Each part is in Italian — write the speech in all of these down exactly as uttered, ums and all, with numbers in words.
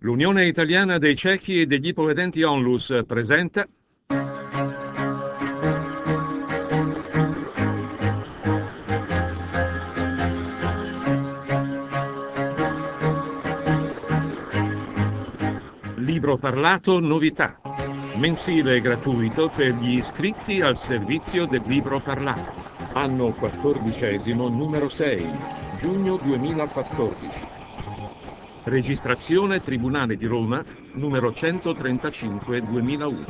L'Unione Italiana dei Ciechi e degli Ipovedenti Onlus presenta Libro parlato novità, mensile e gratuito per gli iscritti al servizio del libro parlato. Anno quattordicesimo, numero sei, giugno duemilaquattordici. Registrazione Tribunale di Roma, numero centotrentacinque duemilauno.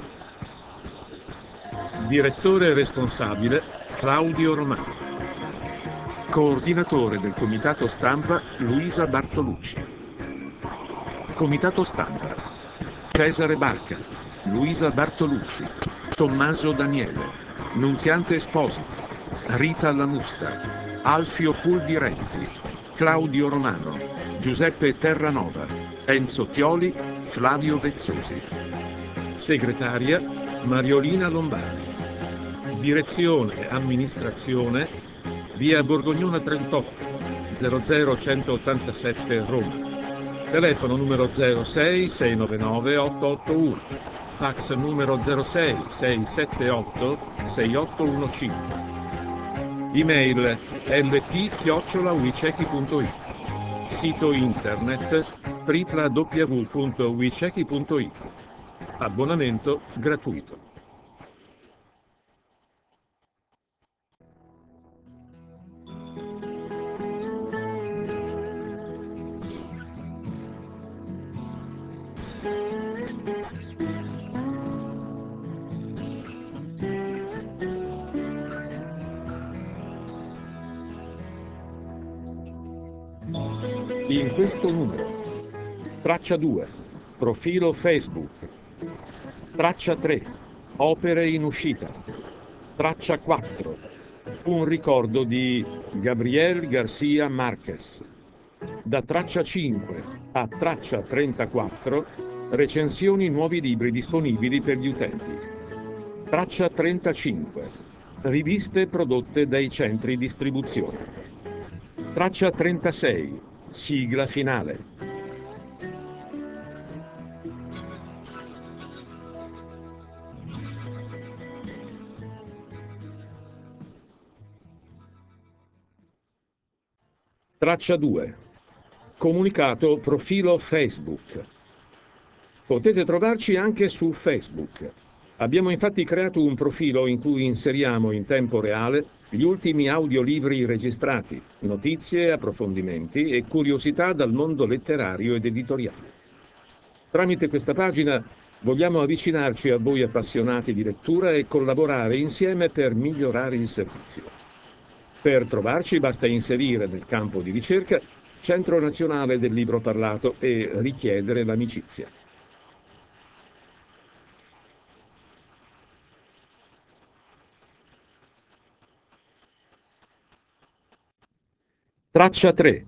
Direttore responsabile Claudio Romano. Coordinatore del Comitato Stampa Luisa Bartolucci. Comitato Stampa Cesare Barca, Luisa Bartolucci, Tommaso Daniele, Nunziante Esposito, Rita Lamusta, Alfio Pulvirenti, Claudio Romano, Giuseppe Terranova, Enzo Tioli, Flavio Vezzosi. Segretaria Mariolina Lombardi. Direzione Amministrazione via Borgognona trentotto, zero zero centottantasette Roma. Telefono numero zero sei sei nove nove otto otto uno, fax numero zero sei sei sette otto sei otto uno cinque, email lp chiocciola wicechi punto it, sito internet w w w punto wicechi punto it, abbonamento gratuito. In questo numero: traccia due, profilo Facebook; traccia tre, opere in uscita; traccia quattro, un ricordo di Gabriel García Márquez; da traccia cinque a traccia trentaquattro, recensioni nuovi libri disponibili per gli utenti; traccia trentacinque, riviste prodotte dai centri distribuzione; traccia trentasei, sigla finale. Traccia due. Comunicato profilo Facebook. Potete trovarci anche su Facebook. Abbiamo infatti creato un profilo in cui inseriamo in tempo reale gli ultimi audiolibri registrati, notizie, approfondimenti e curiosità dal mondo letterario ed editoriale. Tramite questa pagina vogliamo avvicinarci a voi appassionati di lettura e collaborare insieme per migliorare il servizio. Per trovarci basta inserire nel campo di ricerca Centro Nazionale del Libro Parlato e richiedere l'amicizia. Traccia tre.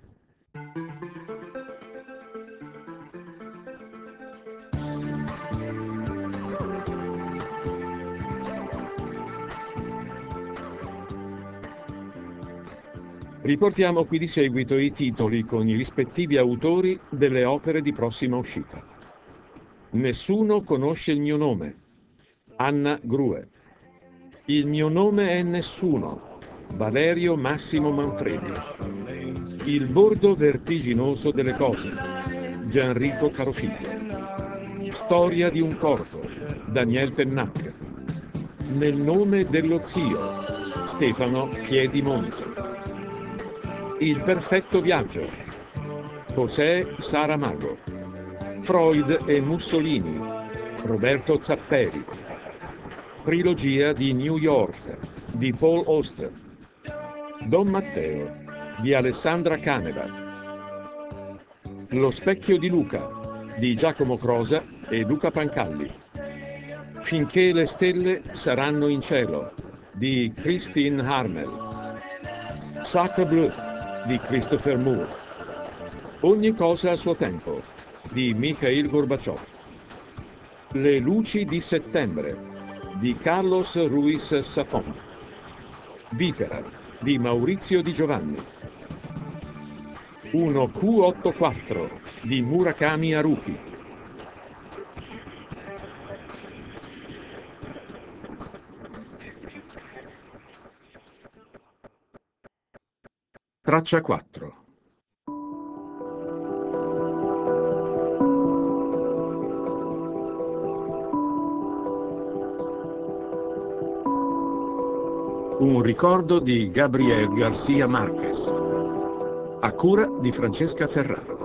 Riportiamo qui di seguito i titoli con i rispettivi autori delle opere di prossima uscita. Nessuno conosce il mio nome. Anna Grue. Il mio nome è Nessuno. Valerio Massimo Manfredi. Il bordo vertiginoso delle cose. Gianrico Carofiglio. Storia di un corpo. Daniel Pennac. Nel nome dello zio. Stefano Piedimonizo. Il perfetto viaggio. José Saramago. Freud e Mussolini. Roberto Zapperi. Trilogia di New York di Paul Auster. Don Matteo di Alessandra Caneva. Lo specchio di Luca di Giacomo Crosa e Luca Pancalli. Finché le stelle saranno in cielo di Christine Harmel. Sacre Bleu di Christopher Moore. Ogni cosa a suo tempo di Mikhail Gorbaciov. Le luci di settembre di Carlos Ruiz Zafón. Vipera di Maurizio Di Giovanni. uno Q ottantaquattro di Murakami Haruki. Traccia quattro. Un ricordo di Gabriel García Márquez, a cura di Francesca Ferraro.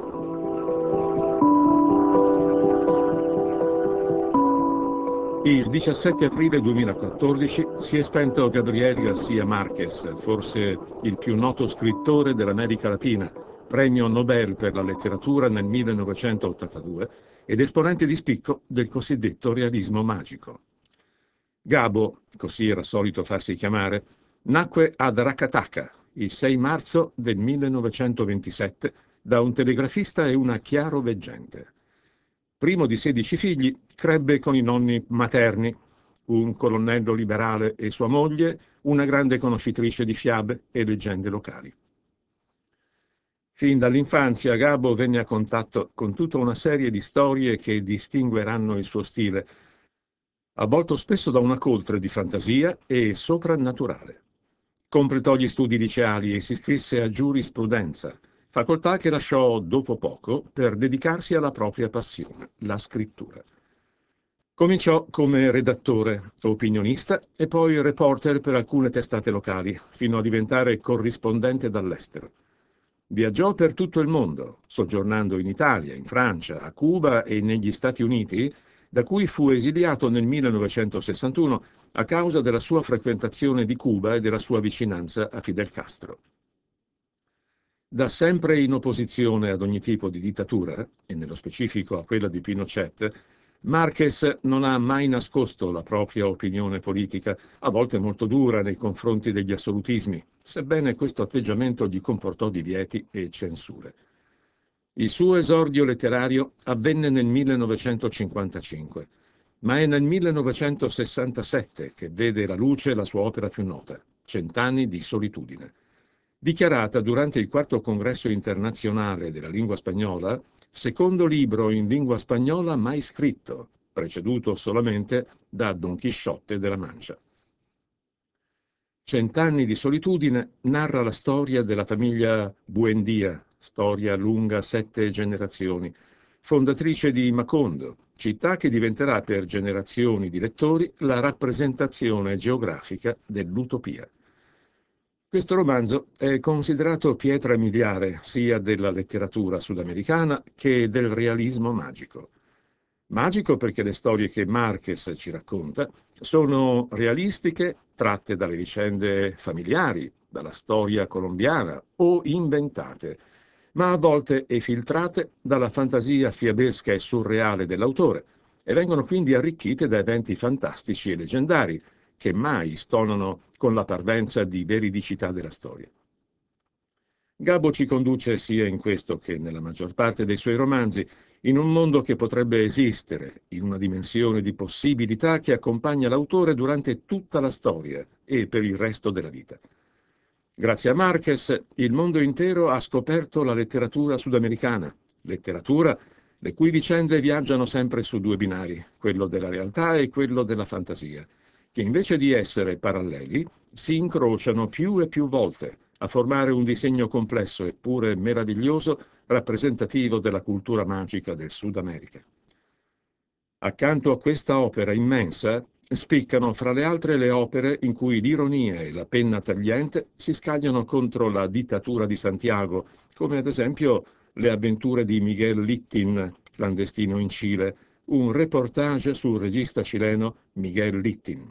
Il diciassette aprile duemilaquattordici si è spento Gabriel García Márquez, forse il più noto scrittore dell'America Latina, premio Nobel per la letteratura nel millenovecentottantadue ed esponente di spicco del cosiddetto realismo magico. Gabo, così era solito farsi chiamare, nacque ad Rakataka il sei marzo del millenovecentoventisette da un telegrafista e una chiaroveggente. Primo di sedici figli, crebbe con i nonni materni, un colonnello liberale e sua moglie, una grande conoscitrice di fiabe e leggende locali. Fin dall'infanzia Gabo venne a contatto con tutta una serie di storie che distingueranno il suo stile, avvolto spesso da una coltre di fantasia e soprannaturale. Completò gli studi liceali e si iscrisse a giurisprudenza, facoltà che lasciò dopo poco per dedicarsi alla propria passione, la scrittura. Cominciò come redattore, opinionista e poi reporter per alcune testate locali, fino a diventare corrispondente dall'estero. Viaggiò per tutto il mondo, soggiornando in Italia, in Francia, a Cuba e negli Stati Uniti, da cui fu esiliato nel millenovecentosessantuno a causa della sua frequentazione di Cuba e della sua vicinanza a Fidel Castro. Da sempre in opposizione ad ogni tipo di dittatura, e nello specifico a quella di Pinochet, Márquez non ha mai nascosto la propria opinione politica, a volte molto dura nei confronti degli assolutismi, sebbene questo atteggiamento gli comportò divieti e censure. Il suo esordio letterario avvenne nel millenovecentocinquantacinque, ma è nel millenovecentosessantasette che vede la luce la sua opera più nota, Cent'anni di solitudine. Dichiarata durante il quarto congresso internazionale della lingua spagnola, secondo libro in lingua spagnola mai scritto, preceduto solamente da Don Chisciotte della Mancia. Cent'anni di solitudine narra la storia della famiglia Buendía, storia lunga sette generazioni, fondatrice di Macondo, città che diventerà per generazioni di lettori la rappresentazione geografica dell'utopia. Questo romanzo è considerato pietra miliare sia della letteratura sudamericana che del realismo magico. Magico perché le storie che Márquez ci racconta sono realistiche, tratte dalle vicende familiari, dalla storia colombiana o inventate, ma a volte effiltrate dalla fantasia fiabesca e surreale dell'autore e vengono quindi arricchite da eventi fantastici e leggendari che mai stonano con la parvenza di veridicità della storia. Gabo ci conduce sia in questo che nella maggior parte dei suoi romanzi in un mondo che potrebbe esistere, in una dimensione di possibilità che accompagna l'autore durante tutta la storia e per il resto della vita. Grazie a Márquez, il mondo intero ha scoperto la letteratura sudamericana, letteratura le cui vicende viaggiano sempre su due binari, quello della realtà e quello della fantasia, che invece di essere paralleli si incrociano più e più volte a formare un disegno complesso eppure meraviglioso rappresentativo della cultura magica del Sud America. Accanto a questa opera immensa spiccano fra le altre le opere in cui l'ironia e la penna tagliente si scagliano contro la dittatura di Santiago, come ad esempio Le avventure di Miguel Littin, clandestino in Cile, un reportage sul regista cileno Miguel Littin.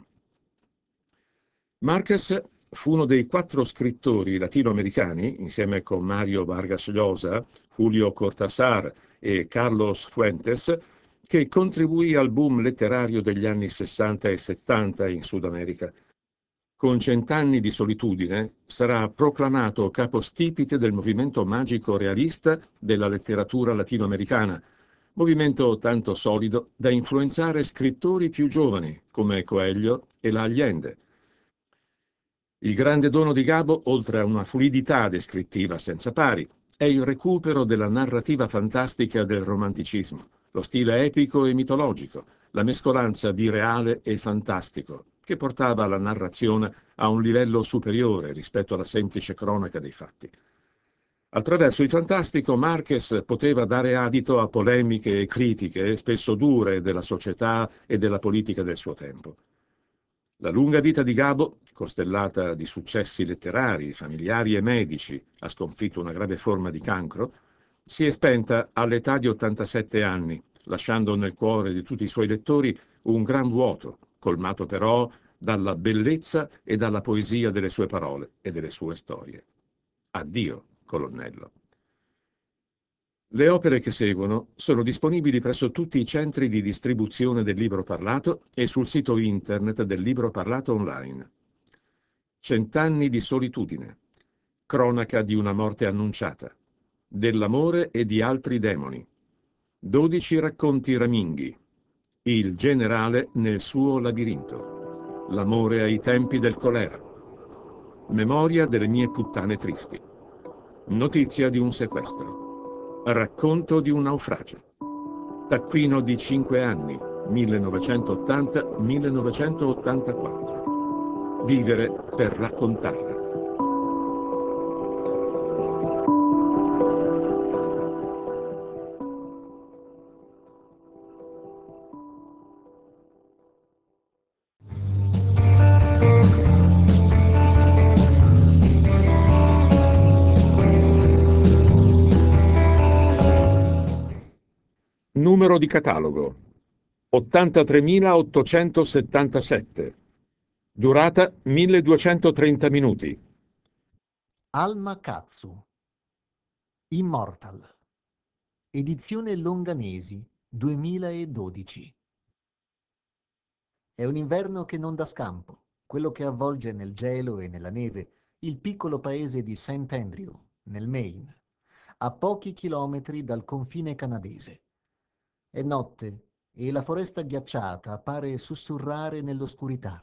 Márquez fu uno dei quattro scrittori latinoamericani, insieme con Mario Vargas Llosa, Julio Cortázar e Carlos Fuentes, che contribuì al boom letterario degli anni sessanta e settanta in Sud America. Con Cent'anni di solitudine sarà proclamato capostipite del movimento magico realista della letteratura latinoamericana, movimento tanto solido da influenzare scrittori più giovani come Coelho e La Allende. Il grande dono di Gabo, oltre a una fluidità descrittiva senza pari, è il recupero della narrativa fantastica del romanticismo, lo stile epico e mitologico, la mescolanza di reale e fantastico, che portava la narrazione a un livello superiore rispetto alla semplice cronaca dei fatti. Attraverso il fantastico Marquez poteva dare adito a polemiche e critiche, spesso dure, della società e della politica del suo tempo. La lunga vita di Gabo, costellata di successi letterari, familiari e medici, ha sconfitto una grave forma di cancro, si è spenta all'età di ottantasette anni, lasciando nel cuore di tutti i suoi lettori un gran vuoto, colmato però dalla bellezza e dalla poesia delle sue parole e delle sue storie. Addio, colonnello. Le opere che seguono sono disponibili presso tutti i centri di distribuzione del libro parlato e sul sito internet del libro parlato online. Cent'anni di solitudine, cronaca di una morte annunciata, dell'amore e di altri demoni, dodici racconti raminghi, il generale nel suo labirinto, l'amore ai tempi del colera, memoria delle mie puttane tristi, notizia di un sequestro, racconto di un naufragio, taccuino di cinque anni, millenovecentottanta-millenovecentottantaquattro. Vivere per raccontarla. Numero di catalogo ottantatremilaottocentosettantasette. Durata milleduecentotrenta minuti. Alma Katsu, Immortal, edizione Longanesi, duemiladodici. È un inverno che non dà scampo, quello che avvolge nel gelo e nella neve il piccolo paese di Saint Andrew, nel Maine, a pochi chilometri dal confine canadese. È notte e la foresta ghiacciata pare sussurrare nell'oscurità.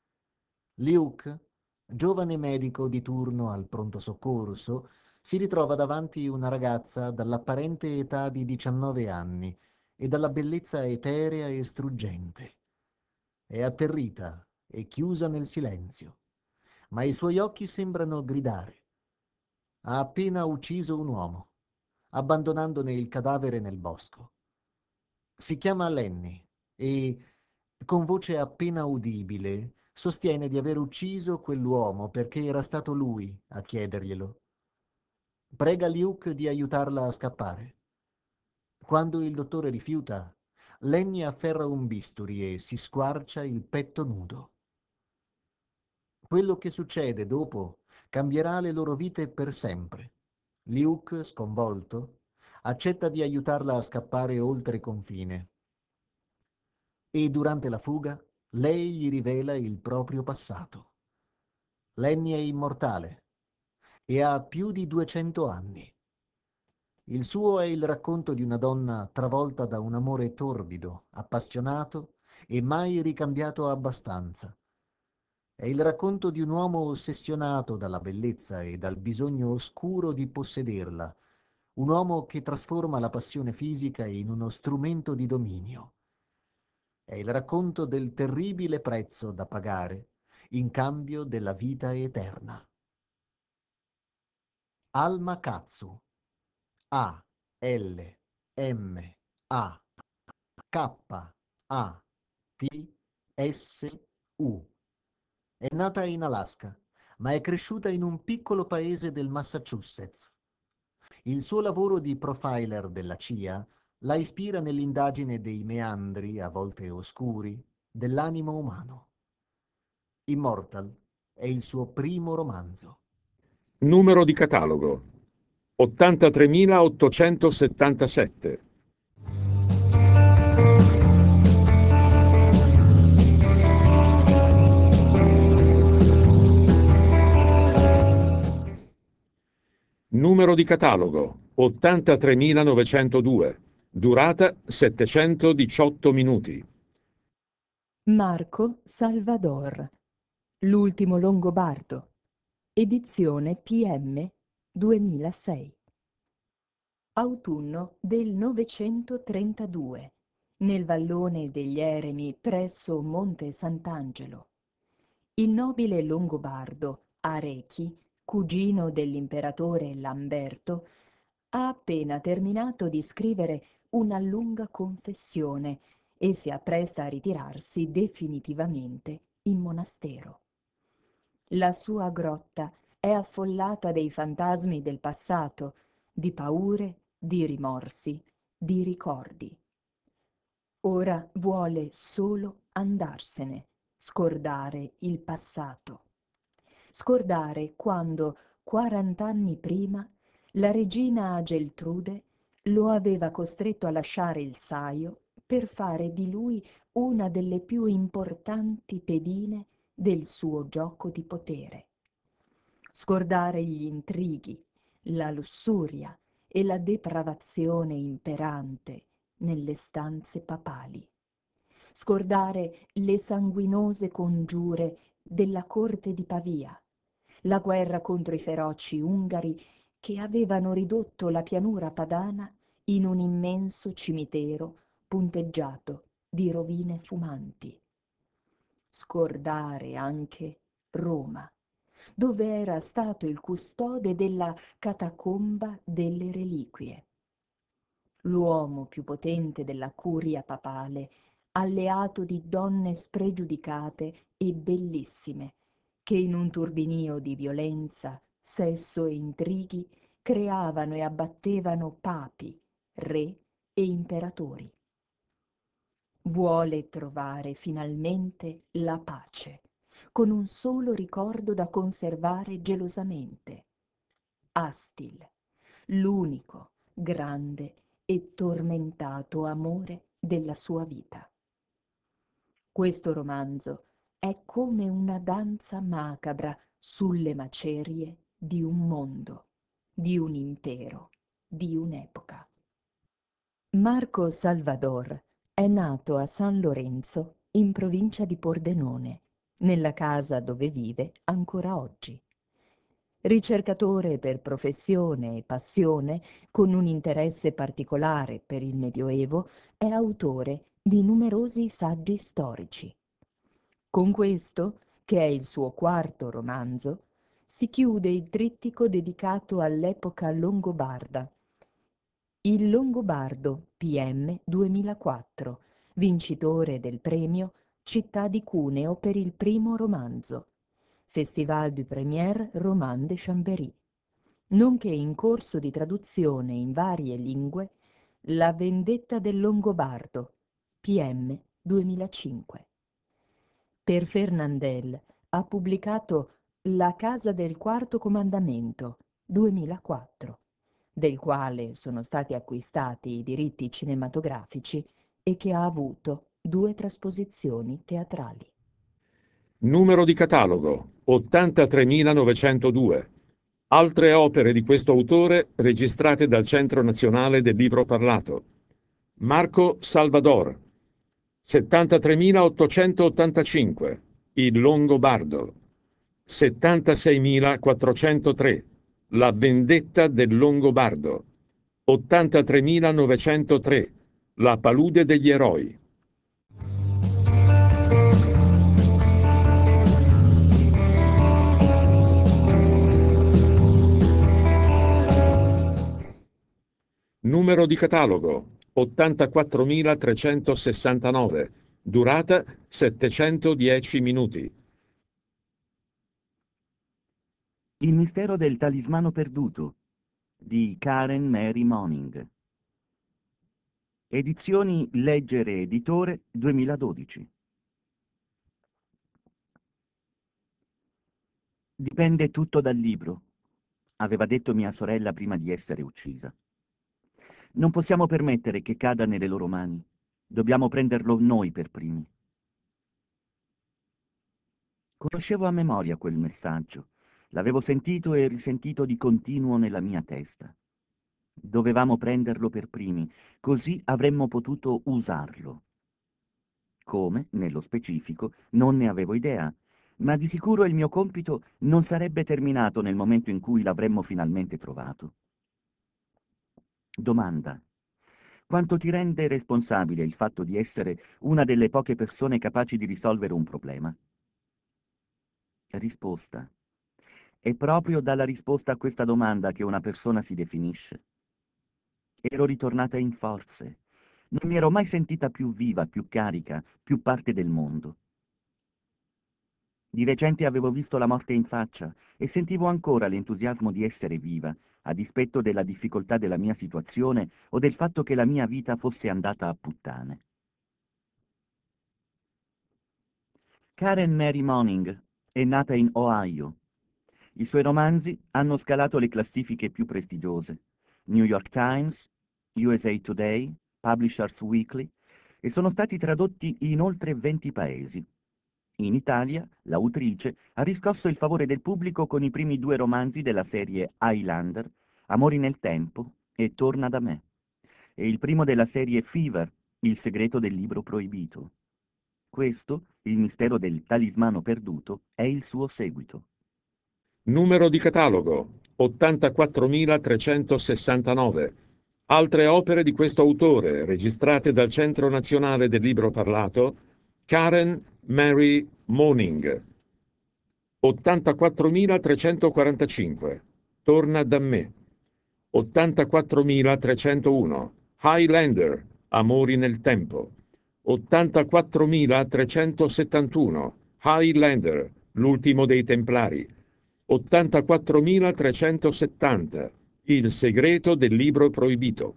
Luke, giovane medico di turno al pronto soccorso, si ritrova davanti una ragazza dall'apparente età di diciannove anni e dalla bellezza eterea e struggente. È atterrita e chiusa nel silenzio, ma i suoi occhi sembrano gridare. Ha appena ucciso un uomo, abbandonandone il cadavere nel bosco. Si chiama Lenny e, con voce appena udibile, sostiene di aver ucciso quell'uomo perché era stato lui a chiederglielo. Prega Luke di aiutarla a scappare. Quando il dottore rifiuta, Lenny afferra un bisturi e si squarcia il petto nudo. Quello che succede dopo cambierà le loro vite per sempre. Luke, sconvolto, accetta di aiutarla a scappare oltre confine. E durante la fuga, lei gli rivela il proprio passato. Lenny è immortale e ha più di duecento anni. Il suo è il racconto di una donna travolta da un amore torbido, appassionato e mai ricambiato abbastanza. È il racconto di un uomo ossessionato dalla bellezza e dal bisogno oscuro di possederla, un uomo che trasforma la passione fisica in uno strumento di dominio. È il racconto del terribile prezzo da pagare in cambio della vita eterna. Alma Katsu. A L M A K A T S U. È nata in Alaska, ma è cresciuta in un piccolo paese del Massachusetts. Il suo lavoro di profiler della C I A la ispira nell'indagine dei meandri, a volte oscuri, dell'animo umano. Immortal è il suo primo romanzo. Numero di catalogo ottantatremilaottocentosettantasette. Numero di catalogo ottantatremilanovecentodue. Durata settecentodiciotto minuti. Marco Salvador, L'ultimo Longobardo, edizione P M duemilasei. Autunno del novecentotrentadue, nel vallone degli Eremi presso Monte Sant'Angelo. Il nobile Longobardo, a Rechi, cugino dell'imperatore Lamberto, ha appena terminato di scrivere una lunga confessione e si appresta a ritirarsi definitivamente in monastero. La sua grotta è affollata dei fantasmi del passato, di paure, di rimorsi, di ricordi. Ora vuole solo andarsene, scordare il passato. Scordare quando, quarant'anni prima, la regina Geltrude lo aveva costretto a lasciare il Saio per fare di lui una delle più importanti pedine del suo gioco di potere. Scordare gli intrighi, la lussuria e la depravazione imperante nelle stanze papali. Scordare le sanguinose congiure della corte di Pavia, la guerra contro i feroci ungari che avevano ridotto la pianura padana in un immenso cimitero punteggiato di rovine fumanti. Scordare anche Roma, dove era stato il custode della catacomba delle reliquie. L'uomo più potente della curia papale, alleato di donne spregiudicate e bellissime, che in un turbinio di violenza, sesso e intrighi creavano e abbattevano papi, re e imperatori. Vuole trovare finalmente la pace, con un solo ricordo da conservare gelosamente: Astil, l'unico, grande e tormentato amore della sua vita. Questo romanzo è come una danza macabra sulle macerie di un mondo, di un impero, di un'epoca. Marco Salvador è nato a San Lorenzo, in provincia di Pordenone, nella casa dove vive ancora oggi. Ricercatore per professione e passione, con un interesse particolare per il Medioevo, è autore di numerosi saggi storici. Con questo, che è il suo quarto romanzo, si chiude il trittico dedicato all'epoca longobarda. Il Longobardo P M duemilaquattro, vincitore del premio Città di Cuneo per il primo romanzo, Festival du Premier Roman de Chambéry, nonché in corso di traduzione in varie lingue La vendetta del Longobardo, P M duemilacinque. Per Fernandel ha pubblicato La casa del quarto comandamento, duemilaquattro, del quale sono stati acquistati i diritti cinematografici e che ha avuto due trasposizioni teatrali. Numero di catalogo ottantatremilanovecentodue. Altre opere di questo autore registrate dal Centro Nazionale del Libro Parlato. Marco Salvador. settantatremilaottocentottantacinque. Il Longobardo. settantaseimilaquattrocentotre. La vendetta del Longobardo. ottantatremilanovecentotre. La palude degli eroi. Numero di catalogo ottantaquattromilatrecentosessantanove. Durata settecentodieci minuti. Il mistero del talismano perduto di Karen Mary Moning. Edizioni Leggere Editore duemiladodici. Dipende tutto dal libro, aveva detto mia sorella prima di essere uccisa. Non possiamo permettere che cada nelle loro mani. Dobbiamo prenderlo noi per primi. Conoscevo a memoria quel messaggio. L'avevo sentito e risentito di continuo nella mia testa. Dovevamo prenderlo per primi, così avremmo potuto usarlo. Come, nello specifico, non ne avevo idea, ma di sicuro il mio compito non sarebbe terminato nel momento in cui l'avremmo finalmente trovato. Domanda. Quanto ti rende responsabile il fatto di essere una delle poche persone capaci di risolvere un problema? Risposta. È proprio dalla risposta a questa domanda che una persona si definisce. Ero ritornata in forze. Non mi ero mai sentita più viva, più carica, più parte del mondo. Di recente avevo visto la morte in faccia e sentivo ancora l'entusiasmo di essere viva, a dispetto della difficoltà della mia situazione o del fatto che la mia vita fosse andata a puttane. Karen Mary Moning è nata in Ohio. I suoi romanzi hanno scalato le classifiche più prestigiose, New York Times, U S A Today, Publishers Weekly, e sono stati tradotti in oltre venti paesi. In Italia, l'autrice ha riscosso il favore del pubblico con i primi due romanzi della serie Highlander, Amori nel tempo e Torna da me, e il primo della serie Fever, Il segreto del libro proibito. Questo, Il mistero del talismano perduto, è il suo seguito. Numero di catalogo ottantaquattromilatrecentosessantanove. Altre opere di questo autore, registrate dal Centro Nazionale del Libro Parlato, Karen Mary Moning. ottantaquattromilatrecentoquarantacinque. Torna da me. ottantaquattromilatrecentouno. Highlander, Amori nel tempo. ottantaquattromilatrecentosettantuno. Highlander, L'ultimo dei Templari. ottantaquattromilatrecentosettanta. Il segreto del libro proibito.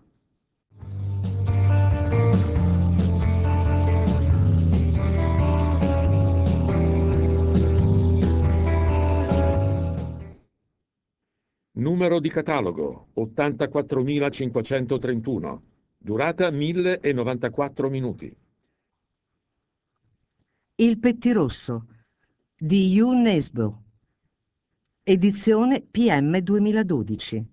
Numero di catalogo ottantaquattromilacinquecentotrentuno. Durata mille novantaquattro minuti. Il pettirosso di Hugh Nesbo, edizione P M duemiladodici.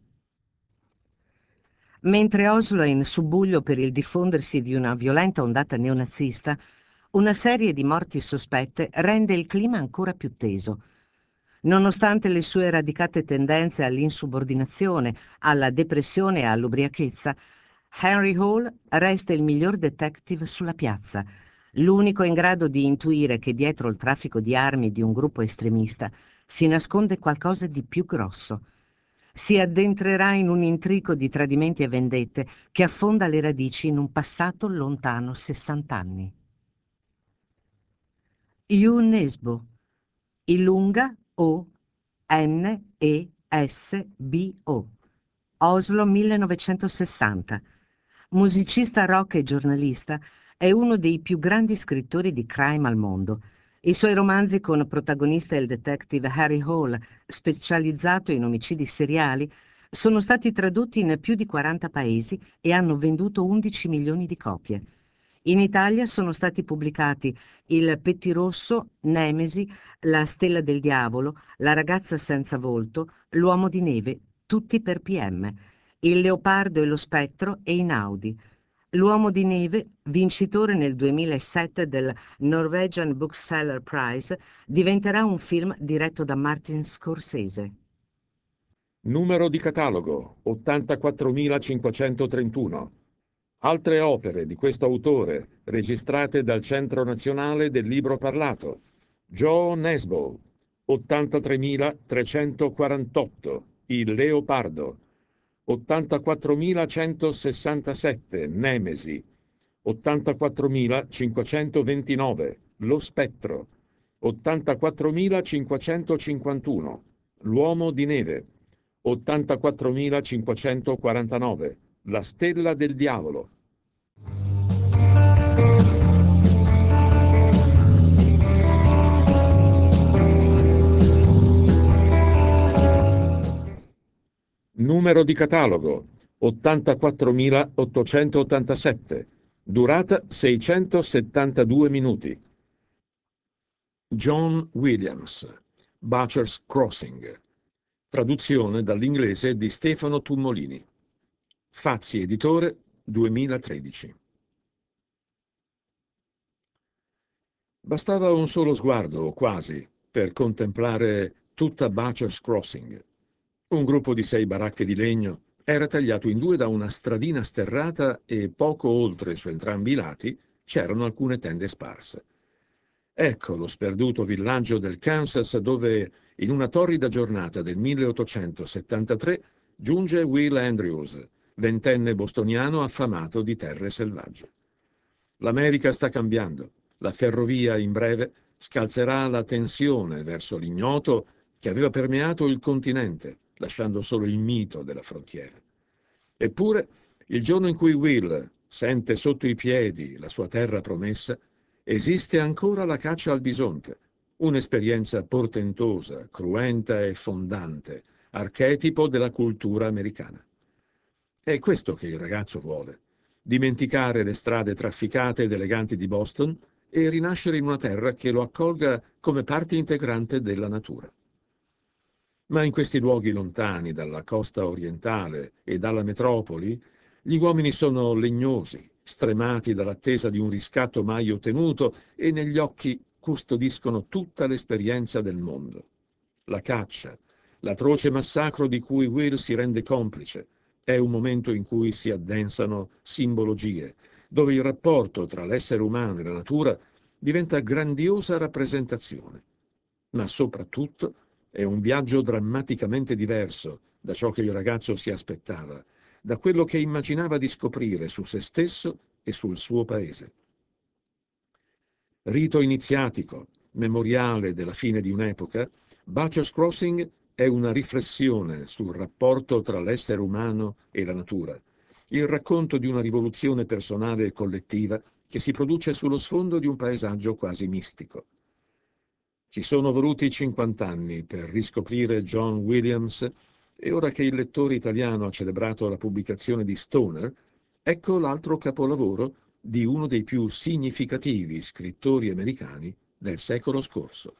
Mentre Oslo è in subbuglio per il diffondersi di una violenta ondata neonazista, una serie di morti sospette rende il clima ancora più teso. Nonostante le sue radicate tendenze all'insubordinazione, alla depressione e all'ubriachezza, Henry Hall resta il miglior detective sulla piazza, l'unico in grado di intuire che dietro il traffico di armi di un gruppo estremista si nasconde qualcosa di più grosso. Si addentrerà in un intrico di tradimenti e vendette che affonda le radici in un passato lontano sessant'anni. Hugh Nesbo, Ilunga o N E S B O, Oslo millenovecentosessanta. Musicista rock e giornalista, è uno dei più grandi scrittori di crime al mondo. I suoi romanzi con protagonista il detective Harry Hall, specializzato in omicidi seriali, sono stati tradotti in più di quaranta paesi e hanno venduto undici milioni di copie. In Italia sono stati pubblicati Il pettirosso, Nemesi, La stella del diavolo, La ragazza senza volto, L'uomo di neve, tutti per P M, Il leopardo e lo spettro e Inaudi. L'uomo di neve, vincitore nel duemilasette del Norwegian Bookseller Prize, diventerà un film diretto da Martin Scorsese. Numero di catalogo ottantaquattromilacinquecentotrentuno. Altre opere di questo autore, registrate dal Centro Nazionale del Libro Parlato. Joe Nesbo, ottantatremilatrecentoquarantotto. Il leopardo. ottantaquattromilacentosessantasette. Nemesi. ottantaquattromilacinquecentoventinove. Lo spettro. ottantaquattromilacinquecentocinquantuno. L'uomo di neve. ottantaquattromilacinquecentoquarantanove. La stella del diavolo. Numero di catalogo ottantaquattromilaottocentottantasette. Durata seicentosettantadue minuti. John Williams, Butcher's Crossing. Traduzione dall'inglese di Stefano Tumolini. Fazzi Editore, duemilatredici. Bastava un solo sguardo, o quasi, per contemplare tutta Butcher's Crossing. Un gruppo di sei baracche di legno era tagliato in due da una stradina sterrata e poco oltre su entrambi i lati c'erano alcune tende sparse. Ecco lo sperduto villaggio del Kansas dove, in una torrida giornata del milleottocentosettantatré, giunge Will Andrews, ventenne bostoniano affamato di terre selvagge. L'America sta cambiando. La ferrovia, in breve, scalzerà la tensione verso l'ignoto che aveva permeato il continente, lasciando solo il mito della frontiera. Eppure, il giorno in cui Will sente sotto i piedi la sua terra promessa, esiste ancora la caccia al bisonte, un'esperienza portentosa, cruenta e fondante, archetipo della cultura americana. È questo che il ragazzo vuole: dimenticare le strade trafficate ed eleganti di Boston e rinascere in una terra che lo accolga come parte integrante della natura. Ma in questi luoghi lontani dalla costa orientale e dalla metropoli, gli uomini sono legnosi, stremati dall'attesa di un riscatto mai ottenuto e negli occhi custodiscono tutta l'esperienza del mondo. La caccia, l'atroce massacro di cui Will si rende complice, è un momento in cui si addensano simbologie, dove il rapporto tra l'essere umano e la natura diventa grandiosa rappresentazione. Ma soprattutto è un viaggio drammaticamente diverso da ciò che il ragazzo si aspettava, da quello che immaginava di scoprire su se stesso e sul suo paese. Rito iniziatico, memoriale della fine di un'epoca, Butcher's Crossing è una riflessione sul rapporto tra l'essere umano e la natura, il racconto di una rivoluzione personale e collettiva che si produce sullo sfondo di un paesaggio quasi mistico. Ci sono voluti cinquant'anni per riscoprire John Williams e ora che il lettore italiano ha celebrato la pubblicazione di Stoner, ecco l'altro capolavoro di uno dei più significativi scrittori americani del secolo scorso.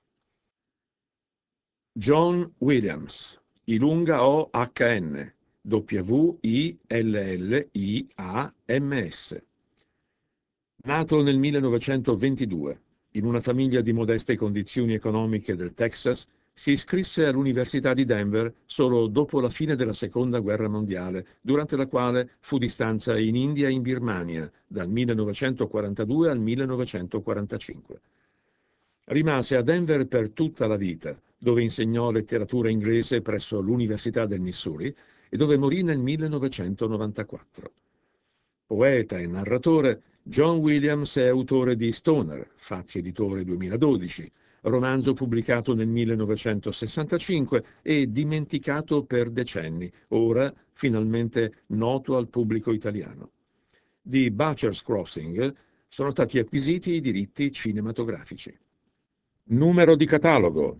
John Williams, Ilunga O H N, W I L L I A M S. Nato nel millenovecentoventidue, in una famiglia di modeste condizioni economiche del Texas, si iscrisse all'Università di Denver solo dopo la fine della Seconda Guerra Mondiale, durante la quale fu di stanza in India e in Birmania, dal millenovecentoquarantadue al millenovecentoquarantacinque. Rimase a Denver per tutta la vita, dove insegnò letteratura inglese presso l'Università del Missouri e dove morì nel millenovecentonovantaquattro. Poeta e narratore, John Williams è autore di Stoner, Fazzi Editore duemiladodici, romanzo pubblicato nel millenovecentosessantacinque e dimenticato per decenni, ora finalmente noto al pubblico italiano. Di Butcher's Crossing sono stati acquisiti i diritti cinematografici. Numero di catalogo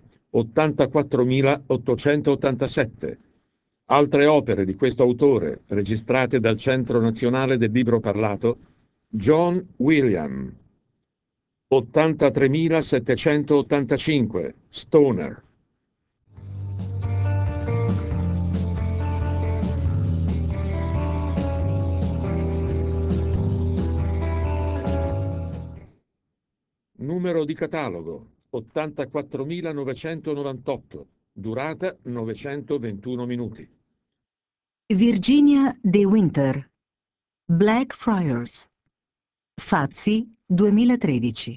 ottantaquattromilaottocentottantasette. Altre opere di questo autore, registrate dal Centro Nazionale del Libro Parlato: John William. ottantatremilasettecentottantacinque, Stoner. Numero di catalogo ottantaquattromilanovecentonovantotto, durata novecentoventuno minuti. Virginia De Winter, Blackfriars, Fazzi duemilatredici.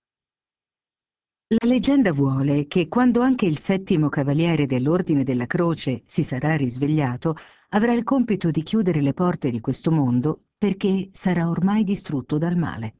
La leggenda vuole che quando anche il settimo cavaliere dell'Ordine della Croce si sarà risvegliato, avrà il compito di chiudere le porte di questo mondo perché sarà ormai distrutto dal male.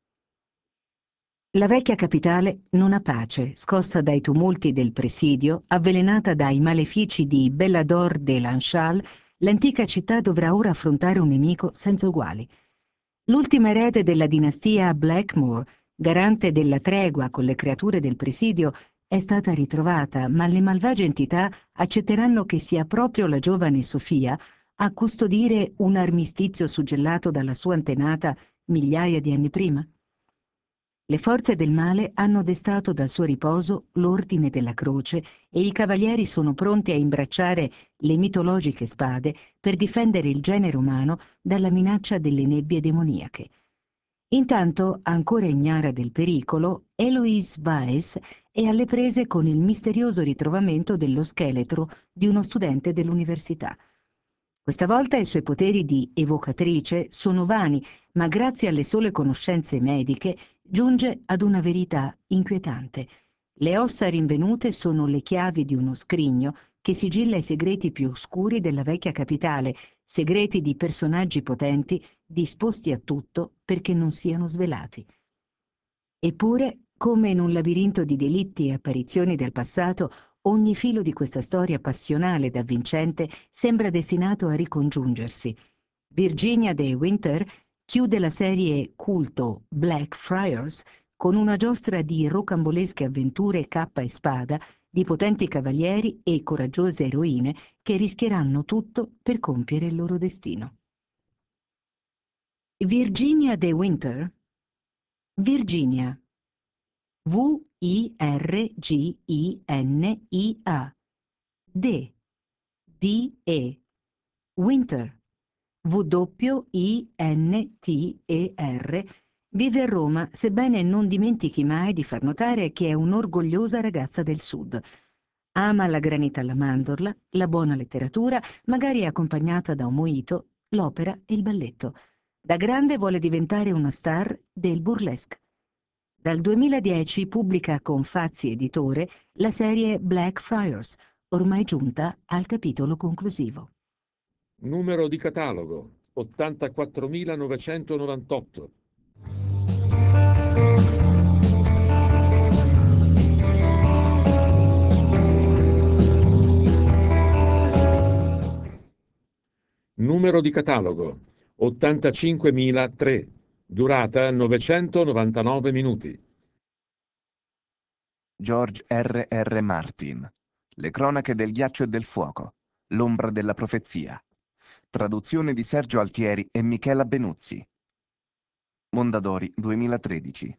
La vecchia capitale non ha pace, scossa dai tumulti del presidio, avvelenata dai malefici di Bellador de Lanchal, l'antica città dovrà ora affrontare un nemico senza uguali. L'ultima erede della dinastia Blackmore, garante della tregua con le creature del presidio, è stata ritrovata, ma le malvagie entità accetteranno che sia proprio la giovane Sofia a custodire un armistizio suggellato dalla sua antenata migliaia di anni prima? Le forze del male hanno destato dal suo riposo l'Ordine della Croce e i cavalieri sono pronti a imbracciare le mitologiche spade per difendere il genere umano dalla minaccia delle nebbie demoniache. Intanto, ancora ignara del pericolo, Eloise Baez è alle prese con il misterioso ritrovamento dello scheletro di uno studente dell'università. Questa volta i suoi poteri di evocatrice sono vani, ma grazie alle sole conoscenze mediche giunge ad una verità inquietante. Le ossa rinvenute sono le chiavi di uno scrigno che sigilla i segreti più oscuri della vecchia capitale, segreti di personaggi potenti disposti a tutto perché non siano svelati. Eppure, come in un labirinto di delitti e apparizioni del passato, ogni filo di questa storia passionale ed avvincente sembra destinato a ricongiungersi. Virginia de Winter chiude la serie culto Blackfriars con una giostra di rocambolesche avventure cappa e spada, di potenti cavalieri e coraggiose eroine che rischieranno tutto per compiere il loro destino. Virginia de Winter. Virginia. V I R G I N I A. D. D E. Winter. W I N T E R. Vive a Roma, sebbene non dimentichi mai di far notare che è un'orgogliosa ragazza del Sud. Ama la granita alla mandorla, la buona letteratura, magari accompagnata da un mojito, l'opera e il balletto. Da grande vuole diventare una star del burlesque. Dal duemiladieci pubblica con Fazzi Editore la serie Blackfriars, ormai giunta al capitolo conclusivo. Numero di catalogo ottantaquattromilanovecentonovantotto. Numero di catalogo ottantacinquemilatré. Durata novecentonovantanove minuti. George R R. Martin. Le cronache del ghiaccio e del fuoco. L'ombra della profezia. Traduzione di Sergio Altieri e Michela Benuzzi. Mondadori duemilatredici.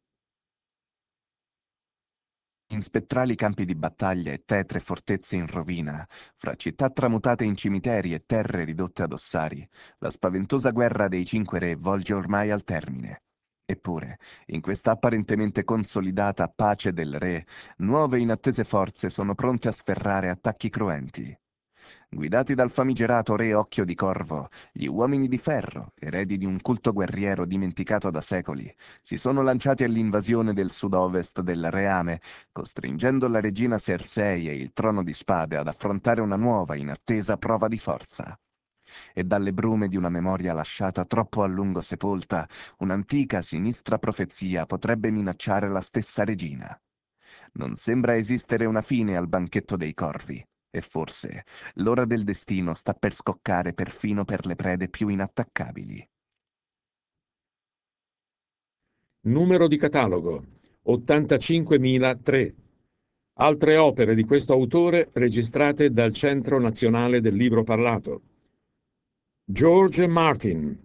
In spettrali campi di battaglia e tetre fortezze in rovina, fra città tramutate in cimiteri e terre ridotte ad ossari, la spaventosa guerra dei cinque re volge ormai al termine. Eppure, in questa apparentemente consolidata pace del re, nuove inattese forze sono pronte a sferrare attacchi cruenti. Guidati dal famigerato re Occhio di Corvo, gli uomini di ferro, eredi di un culto guerriero dimenticato da secoli, si sono lanciati all'invasione del sud-ovest del Reame, costringendo la regina Cersei e il trono di spade ad affrontare una nuova, inattesa prova di forza. E dalle brume di una memoria lasciata troppo a lungo sepolta, un'antica sinistra profezia potrebbe minacciare la stessa regina. Non sembra esistere una fine al banchetto dei corvi, e forse l'ora del destino sta per scoccare perfino per le prede più inattaccabili. Numero di catalogo ottantacinquemilatré. Altre opere di questo autore registrate dal Centro Nazionale del Libro Parlato. George Martin,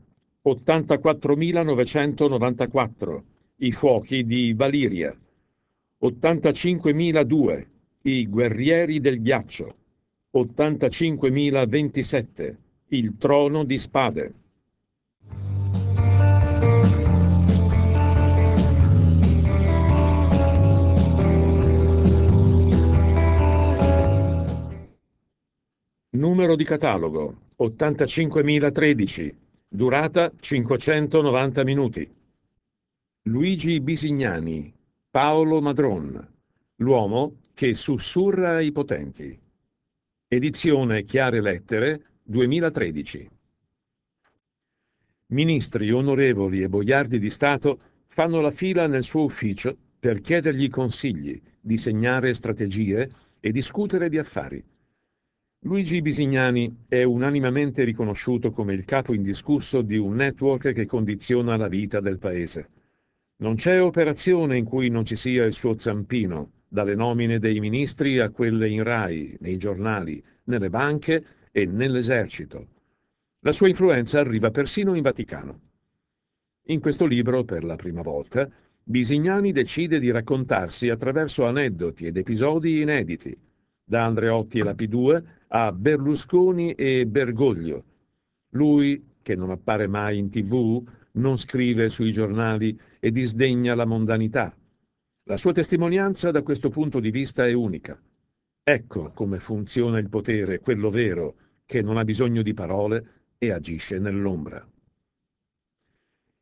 ottantaquattromilanovecentonovantaquattro. I fuochi di Valiria. ottantacinquemiladue. I guerrieri del ghiaccio. ottantacinquemilaventisette. Il trono di spade. Numero di catalogo ottantacinquemilatredici. Durata cinquecentonovanta minuti. Luigi Bisignani, Paolo Madron. L'uomo che sussurra ai potenti. Edizione Chiare Lettere, duemilatredici. Ministri, onorevoli e boiardi di Stato fanno la fila nel suo ufficio per chiedergli consigli, disegnare strategie e discutere di affari. Luigi Bisignani è unanimemente riconosciuto come il capo indiscusso di un network che condiziona la vita del paese. Non c'è operazione in cui non ci sia il suo zampino, dalle nomine dei ministri a quelle in Rai, nei giornali, nelle banche e nell'esercito. La sua influenza arriva persino in Vaticano. In questo libro, per la prima volta, Bisignani decide di raccontarsi attraverso aneddoti ed episodi inediti, da Andreotti e la P due a Berlusconi e Bergoglio. Lui, che non appare mai in tivù, non scrive sui giornali e disdegna la mondanità. La sua testimonianza da questo punto di vista è unica. Ecco come funziona il potere, quello vero, che non ha bisogno di parole e agisce nell'ombra.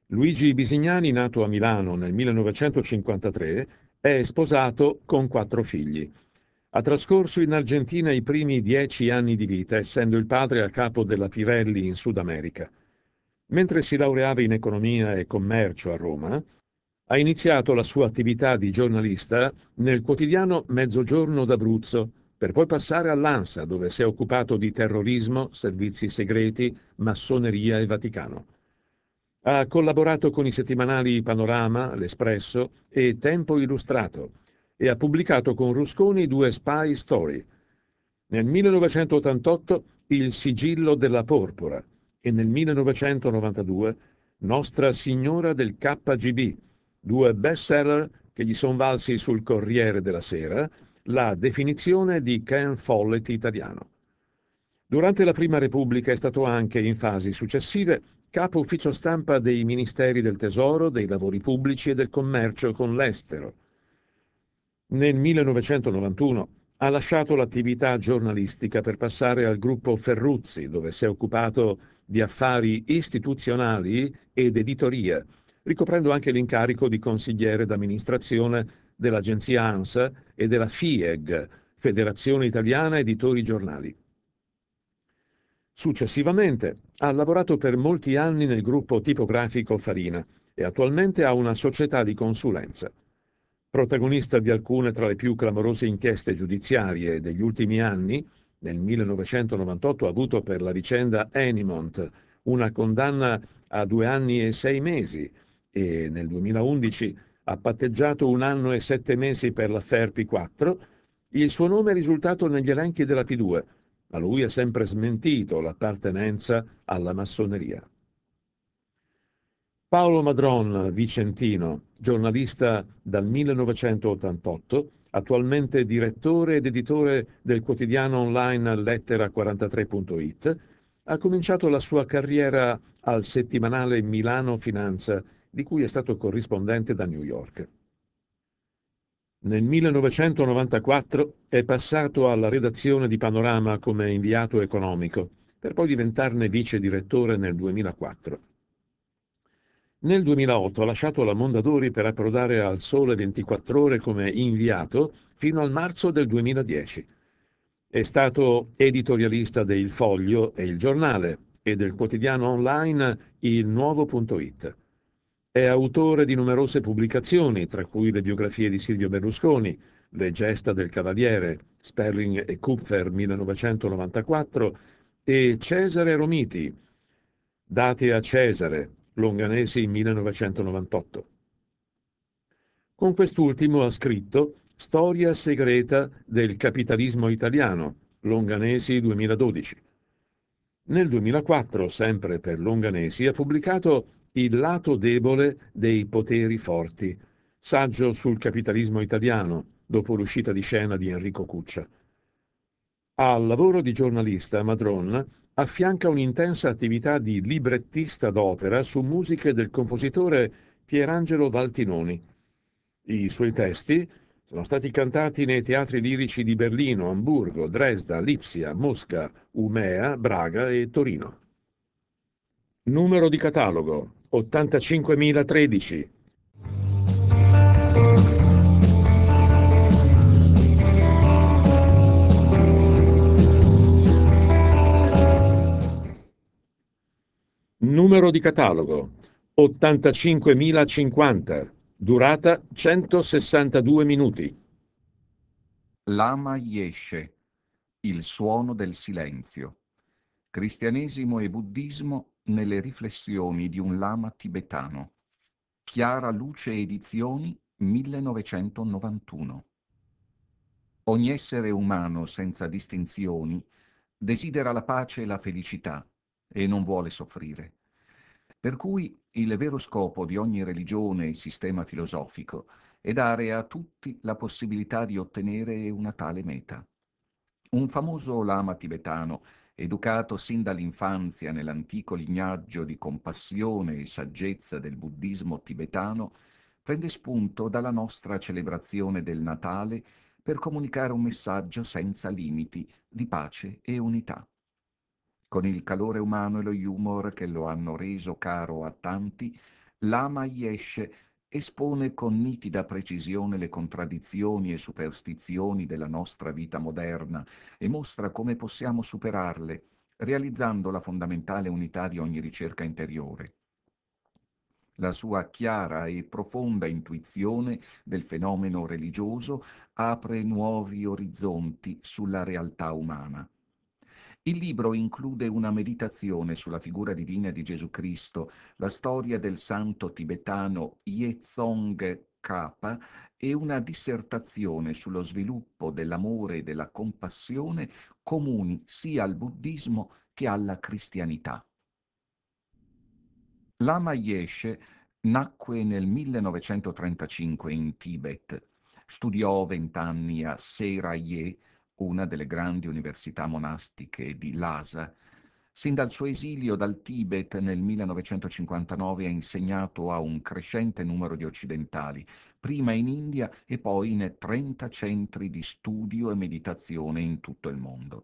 Luigi Bisignani, nato a Milano nel millenovecentocinquantatré, è sposato con quattro figli. Ha trascorso in Argentina i primi dieci anni di vita, essendo il padre a capo della Pirelli in Sud America. Mentre si laureava in economia e commercio a Roma, ha iniziato la sua attività di giornalista nel quotidiano Mezzogiorno d'Abruzzo, per poi passare all'ANSA, dove si è occupato di terrorismo, servizi segreti, massoneria e Vaticano. Ha collaborato con i settimanali Panorama, L'Espresso e Tempo Illustrato e ha pubblicato con Rusconi due spy story. Nel millenovecentottantotto Il sigillo della porpora e nel millenovecentonovantadue Nostra Signora del K G B, due bestseller che gli sono valsi sul Corriere della Sera la definizione di Ken Follett italiano. Durante la Prima Repubblica è stato anche, in fasi successive, capo ufficio stampa dei Ministeri del Tesoro, dei Lavori Pubblici e del Commercio con l'estero. Nel millenovecentonovantuno ha lasciato l'attività giornalistica per passare al gruppo Ferruzzi, dove si è occupato di affari istituzionali ed editoria, ricoprendo anche l'incarico di consigliere d'amministrazione dell'agenzia ANSA e della FIEG, Federazione Italiana Editori Giornali. Successivamente ha lavorato per molti anni nel gruppo tipografico Farina e attualmente ha una società di consulenza. Protagonista di alcune tra le più clamorose inchieste giudiziarie degli ultimi anni, nel millenovecentonovantotto ha avuto per la vicenda Enimont una condanna a due anni e sei mesi e nel duemilaundici ha patteggiato un anno e sette mesi per l'affaire P quattro, il suo nome è risultato negli elenchi della P due, ma lui ha sempre smentito l'appartenenza alla massoneria. Paolo Madron, vicentino, giornalista dal millenovecentottantotto, attualmente direttore ed editore del quotidiano online lettera quarantatré punto it, ha cominciato la sua carriera al settimanale Milano Finanza, di cui è stato corrispondente da New York. Nel millenovecentonovantaquattro è passato alla redazione di Panorama come inviato economico, per poi diventarne vice direttore nel duemilaquattro. Nel duemilaotto ha lasciato la Mondadori per approdare al Sole ventiquattro Ore come inviato fino al marzo del duemiladieci. È stato editorialista de Il Foglio e Il Giornale e del quotidiano online Il Nuovo punto it. È autore di numerose pubblicazioni, tra cui le biografie di Silvio Berlusconi, Le gesta del Cavaliere, Sperling e Kupfer millenovecentonovantaquattro e Cesare Romiti, Date a Cesare, Longanesi millenovecentonovantotto. Con quest'ultimo ha scritto Storia segreta del capitalismo italiano, Longanesi duemiladodici. Nel duemilaquattro, sempre per Longanesi, ha pubblicato Il lato debole dei poteri forti, saggio sul capitalismo italiano, dopo l'uscita di scena di Enrico Cuccia. Al lavoro di giornalista, Madron affianca un'intensa attività di librettista d'opera su musiche del compositore Pierangelo Valtinoni. I suoi testi sono stati cantati nei teatri lirici di Berlino, Amburgo, Dresda, Lipsia, Mosca, Umea, Braga e Torino. Numero di catalogo ottantacinquemilatredici. Numero di catalogo ottantacinquemilacinquanta. Durata centosessantadue minuti. Lama Yeshe, il suono del silenzio. Cristianesimo e buddismo nelle riflessioni di un lama tibetano. Chiara Luce Edizioni, millenovecentonovantuno. Ogni essere umano, senza distinzioni, desidera la pace e la felicità e non vuole soffrire. Per cui il vero scopo di ogni religione e sistema filosofico è dare a tutti la possibilità di ottenere una tale meta. Un famoso lama tibetano, educato sin dall'infanzia nell'antico lignaggio di compassione e saggezza del buddismo tibetano, prende spunto dalla nostra celebrazione del Natale per comunicare un messaggio senza limiti di pace e unità. Con il calore umano e lo humor che lo hanno reso caro a tanti, Lama Yeshe espone con nitida precisione le contraddizioni e superstizioni della nostra vita moderna e mostra come possiamo superarle, realizzando la fondamentale unità di ogni ricerca interiore. La sua chiara e profonda intuizione del fenomeno religioso apre nuovi orizzonti sulla realtà umana. Il libro include una meditazione sulla figura divina di Gesù Cristo, la storia del santo tibetano Yezong Kapa e una dissertazione sullo sviluppo dell'amore e della compassione comuni sia al buddismo che alla cristianità. Lama Yeshe nacque nel millenovecentotrentacinque in Tibet. Studiò vent'anni a Seraye, una delle grandi università monastiche di Lhasa. Sin dal suo esilio dal Tibet nel millenovecentocinquantanove ha insegnato a un crescente numero di occidentali, prima in India e poi in trenta centri di studio e meditazione in tutto il mondo.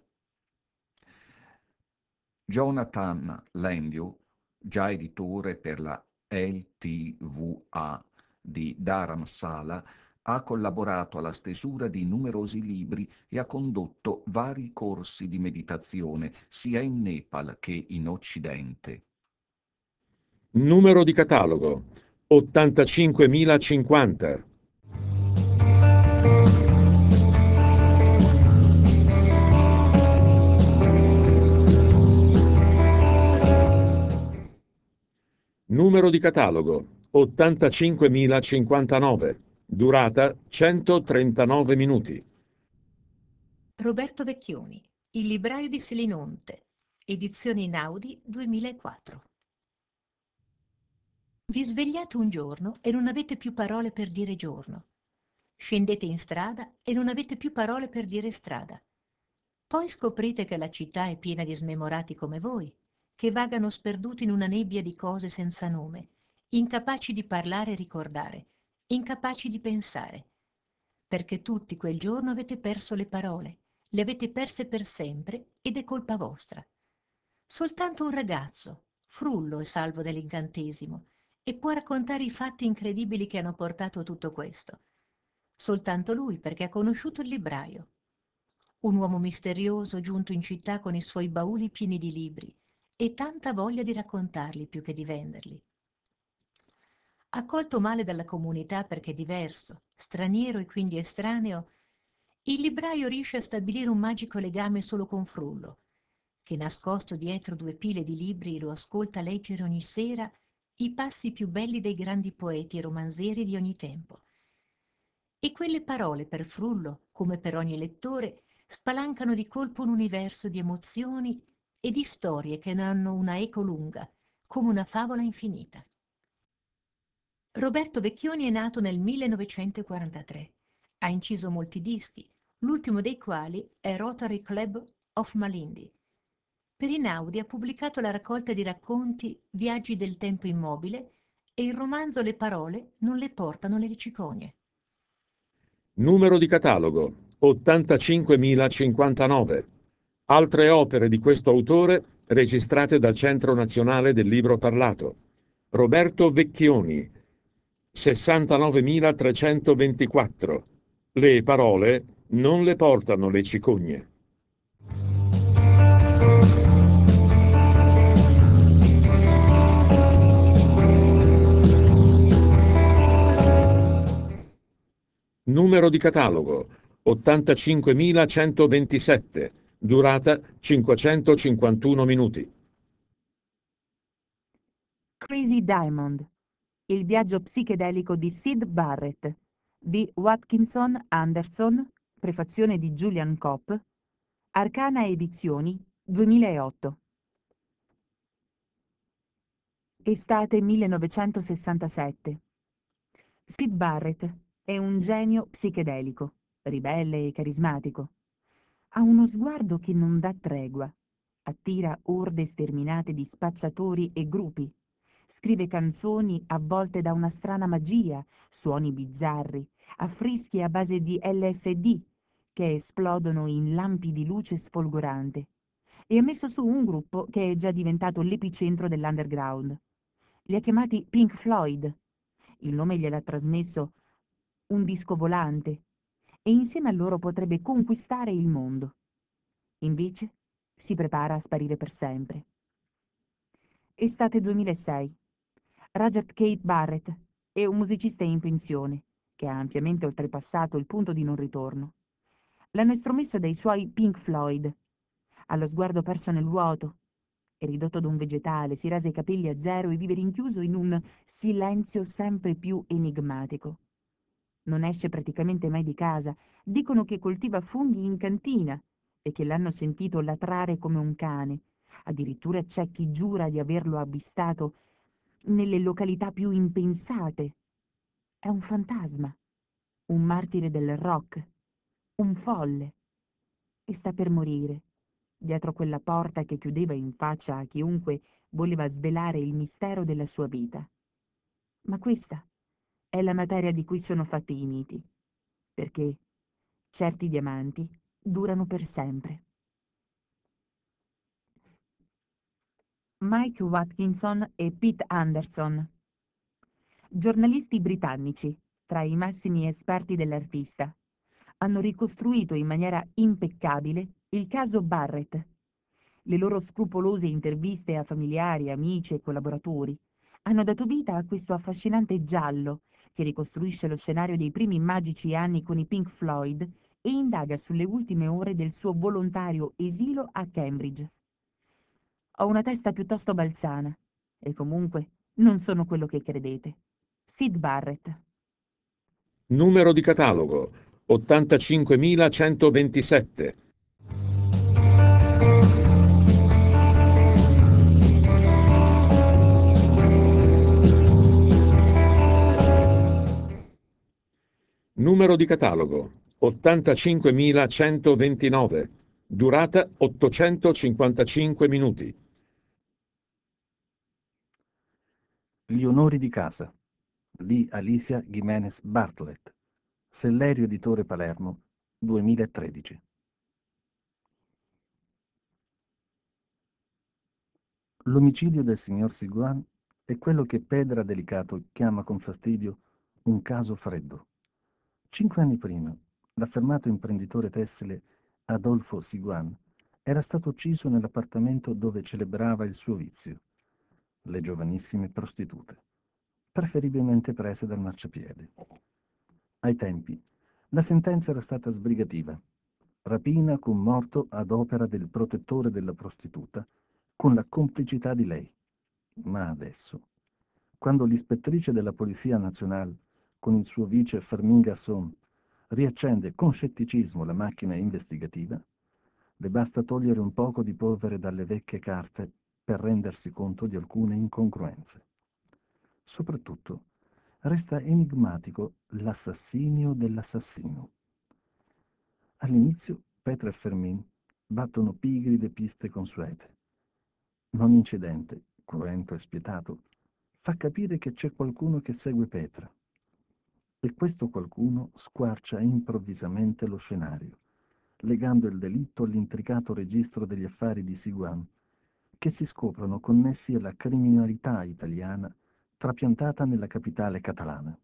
Jonathan Landiu, già editore per la L T V A di Dharamsala, ha collaborato alla stesura di numerosi libri e ha condotto vari corsi di meditazione sia in Nepal che in Occidente. Numero di catalogo ottantacinquemilacinquanta. Numero di catalogo ottantacinquemilacinquantanove. Durata centotrentanove minuti. Roberto Vecchioni, Il libraio di Selinunte, edizione Inaudi duemilaquattro. Vi svegliate un giorno e non avete più parole per dire giorno. Scendete in strada e non avete più parole per dire strada. Poi scoprite che la città è piena di smemorati come voi, che vagano sperduti in una nebbia di cose senza nome, incapaci di parlare e ricordare, incapaci di pensare, perché tutti quel giorno avete perso le parole, le avete perse per sempre ed è colpa vostra. Soltanto un ragazzo, frullo e salvo dall'incantesimo, e può raccontare i fatti incredibili che hanno portato a tutto questo. Soltanto lui, perché ha conosciuto il libraio. Un uomo misterioso giunto in città con i suoi bauli pieni di libri e tanta voglia di raccontarli più che di venderli. Accolto male dalla comunità perché diverso, straniero e quindi estraneo, il libraio riesce a stabilire un magico legame solo con Frullo, che nascosto dietro due pile di libri lo ascolta leggere ogni sera i passi più belli dei grandi poeti e romanzieri di ogni tempo. E quelle parole per Frullo, come per ogni lettore, spalancano di colpo un universo di emozioni e di storie che hanno una eco lunga, come una favola infinita. Roberto Vecchioni è nato nel millenovecentoquarantatré. Ha inciso molti dischi, l'ultimo dei quali è Rotary Club of Malindi. Per Inaudi ha pubblicato la raccolta di racconti Viaggi del tempo immobile e il romanzo Le parole non le portano le cicogne. Numero di catalogo ottantacinquemilacinquantanove. Altre opere di questo autore registrate dal Centro Nazionale del Libro Parlato. Roberto Vecchioni, sessantanovemilatrecentoventiquattro. Le parole non le portano le cicogne. Numero di catalogo ottantacinquemilacentoventisette. Durata cinquecentocinquantuno minuti. Crazy Diamond, il viaggio psichedelico di Syd Barrett, di Watkinson Anderson, prefazione di Julian Kopp, Arcana Edizioni, duemilaotto. Estate millenovecentosessantasette. Syd Barrett è un genio psichedelico, ribelle e carismatico. Ha uno sguardo che non dà tregua. Attira orde sterminate di spacciatori e gruppi. Scrive canzoni avvolte da una strana magia, suoni bizzarri, affreschi a base di L S D che esplodono in lampi di luce sfolgorante. E ha messo su un gruppo che è già diventato l'epicentro dell'underground. Li ha chiamati Pink Floyd. Il nome gliel'ha trasmesso un disco volante e insieme a loro potrebbe conquistare il mondo. Invece si prepara a sparire per sempre. Estate duemilasei. Rajat Kate Barrett è un musicista in pensione che ha ampiamente oltrepassato il punto di non ritorno. L'hanno estromesso dai suoi Pink Floyd. Ha lo sguardo perso nel vuoto. È ridotto ad un vegetale, si rasa i capelli a zero e vive rinchiuso in un silenzio sempre più enigmatico. Non esce praticamente mai di casa. Dicono che coltiva funghi in cantina e che l'hanno sentito latrare come un cane. Addirittura c'è chi giura di averlo avvistato nelle località più impensate. È un fantasma, un martire del rock, un folle. E sta per morire, dietro quella porta che chiudeva in faccia a chiunque voleva svelare il mistero della sua vita. Ma questa è la materia di cui sono fatti i miti, perché certi diamanti durano per sempre. Mike Watkinson e Pete Anderson, giornalisti britannici, tra i massimi esperti dell'artista, hanno ricostruito in maniera impeccabile il caso Barrett. Le loro scrupolose interviste a familiari, amici e collaboratori hanno dato vita a questo affascinante giallo che ricostruisce lo scenario dei primi magici anni con i Pink Floyd e indaga sulle ultime ore del suo volontario esilo a Cambridge. Ho una testa piuttosto balzana e comunque non sono quello che credete. Syd Barrett. Numero di catalogo ottantacinquemilacentoventisette. Numero di catalogo ottantacinquemilacentoventinove. Durata ottocentocinquantacinque minuti. Gli onori di casa di Alicia Jiménez Bartlett, Sellerio Editore Palermo, duemilatredici. L'omicidio del signor Siguan è quello che Pedra Delicato chiama con fastidio un caso freddo. Cinque anni prima, l'affermato imprenditore tessile Adolfo Siguan era stato ucciso nell'appartamento dove celebrava il suo vizio, le giovanissime prostitute, preferibilmente prese dal marciapiede. Ai tempi, la sentenza era stata sbrigativa: rapina con morto ad opera del protettore della prostituta, con la complicità di lei. Ma adesso, quando l'ispettrice della Polizia Nazionale, con il suo vice Fermin Gasson, riaccende con scetticismo la macchina investigativa, le basta togliere un poco di polvere dalle vecchie carte per rendersi conto di alcune incongruenze. Soprattutto, resta enigmatico l'assassinio dell'assassino. All'inizio Petra e Fermin battono pigri le piste consuete. Ma un incidente, cruento e spietato, fa capire che c'è qualcuno che segue Petra. E questo qualcuno squarcia improvvisamente lo scenario, legando il delitto all'intricato registro degli affari di Siguan, che si scoprono connessi alla criminalità italiana trapiantata nella capitale catalana.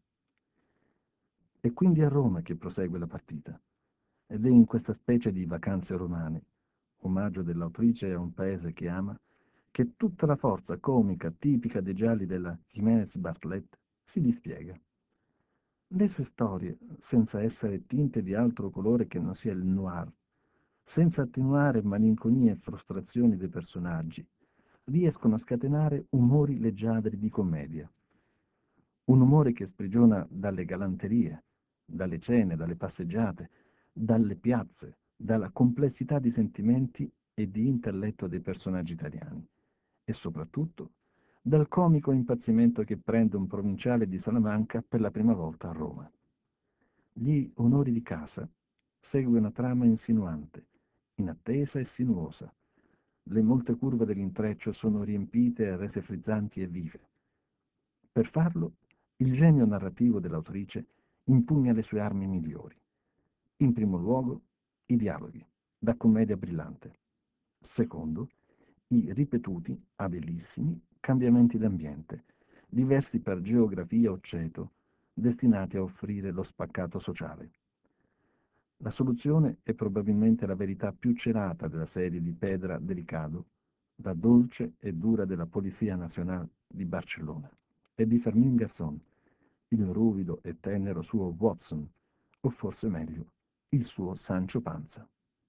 È quindi a Roma che prosegue la partita, ed è in questa specie di vacanze romane, omaggio dell'autrice a un paese che ama, che tutta la forza comica tipica dei gialli della Jiménez Bartlett si dispiega. Le sue storie, senza essere tinte di altro colore che non sia il noir, senza attenuare malinconie e frustrazioni dei personaggi, riescono a scatenare umori leggiadri di commedia. Un umore che sprigiona dalle galanterie, dalle cene, dalle passeggiate, dalle piazze, dalla complessità di sentimenti e di intelletto dei personaggi italiani e soprattutto dal comico impazzimento che prende un provinciale di Salamanca per la prima volta a Roma. Gli onori di casa segue una trama insinuante, inattesa e sinuosa. Le molte curve dell'intreccio sono riempite e rese frizzanti e vive. Per farlo, il genio narrativo dell'autrice impugna le sue armi migliori. In primo luogo, i dialoghi, da commedia brillante. Secondo, i ripetuti, abilissimi, cambiamenti d'ambiente, diversi per geografia o ceto, destinati a offrire lo spaccato sociale. La soluzione è probabilmente la verità più celata della serie di Pedra Delicado, la dolce e dura della Polizia Nacional di Barcellona, e di Fermín Garzón, il ruvido e tenero suo Watson, o forse meglio, il suo Sancho Panza.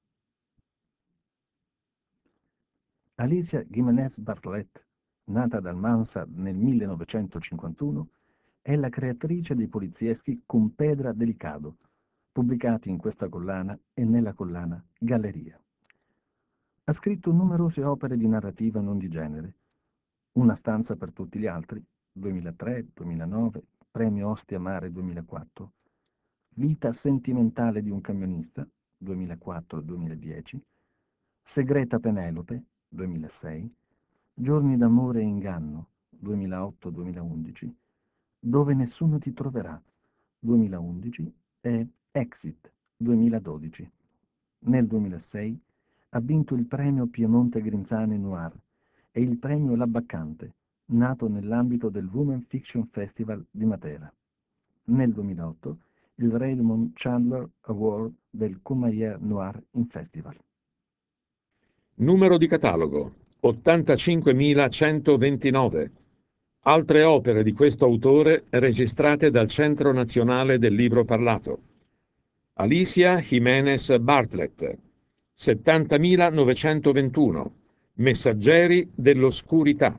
Alicia Jiménez Bartlett, nata ad Almansa nel millenovecentocinquantuno, è la creatrice dei polizieschi Con Pedra Delicado, pubblicati in questa collana e nella collana Galleria. Ha scritto numerose opere di narrativa non di genere. Una stanza per tutti gli altri, duemilatré duemilanove, Premio Ostia Mare duemilaquattro. Vita sentimentale di un camionista, duemilaquattro duemiladieci. Segreta Penelope, duemilasei. Giorni d'amore e inganno, duemilaotto duemilaundici. Dove nessuno ti troverà, duemilaundici, e Exit, duemiladodici. Nel duemilasei ha vinto il premio Piemonte Grinzane Noir e il premio Labbacante, nato nell'ambito del Women Fiction Festival di Matera. Nel duemilaotto il Raymond Chandler Award del Courmayeur Noir in Festival. Numero di catalogo ottantacinquemilacentoventinove. Altre opere di questo autore registrate dal Centro Nazionale del Libro Parlato. Alicia Jiménez Bartlett, settantamilanovecentoventuno. Messaggeri dell'oscurità.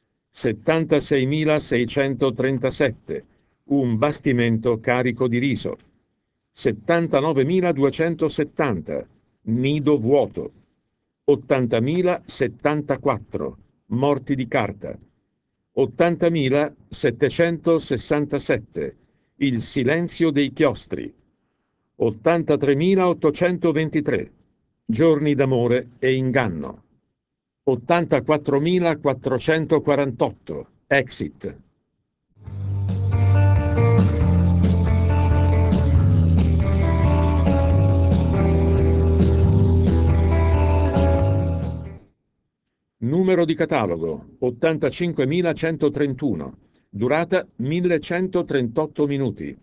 settantaseimilaseicentotrentasette. Un bastimento carico di riso. settantanovemiladuecentosettanta. Nido vuoto. ottantamilasettantaquattro. Morti di carta. ottantamilasettecentosessantasette. Il silenzio dei chiostri. ottantatremilaottocentoventitré. Giorni d'amore e inganno. ottantaquattromilaquattrocentoquarantotto. Exit. Numero di catalogo ottantacinquemilacentotrentuno. Durata millecentotrentotto minuti.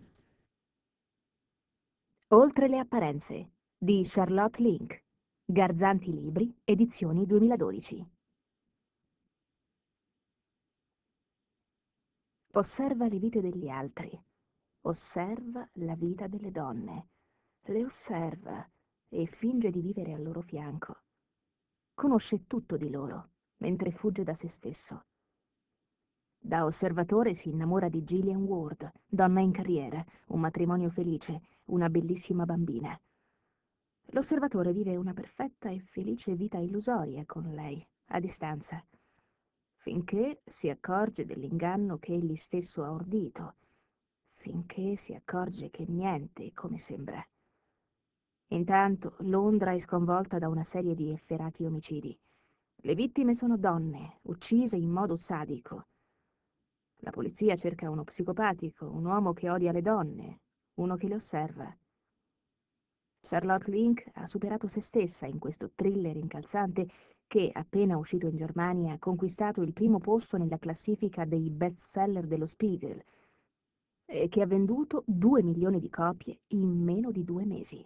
Oltre le apparenze di Charlotte Link. Garzanti Libri, edizioni duemiladodici. Osserva le vite degli altri. Osserva la vita delle donne. Le osserva e finge di vivere al loro fianco. Conosce tutto di loro, mentre fugge da se stesso. Da osservatore si innamora di Gillian Ward, donna in carriera, un matrimonio felice, una bellissima bambina. L'osservatore vive una perfetta e felice vita illusoria con lei, a distanza, finché si accorge dell'inganno che egli stesso ha ordito, finché si accorge che niente è come sembra. Intanto Londra è sconvolta da una serie di efferati omicidi. Le vittime sono donne, uccise in modo sadico. La polizia cerca uno psicopatico, un uomo che odia le donne, uno che le osserva. Charlotte Link ha superato se stessa in questo thriller incalzante che, appena uscito in Germania, ha conquistato il primo posto nella classifica dei bestseller dello Spiegel e che ha venduto due milioni di copie in meno di due mesi.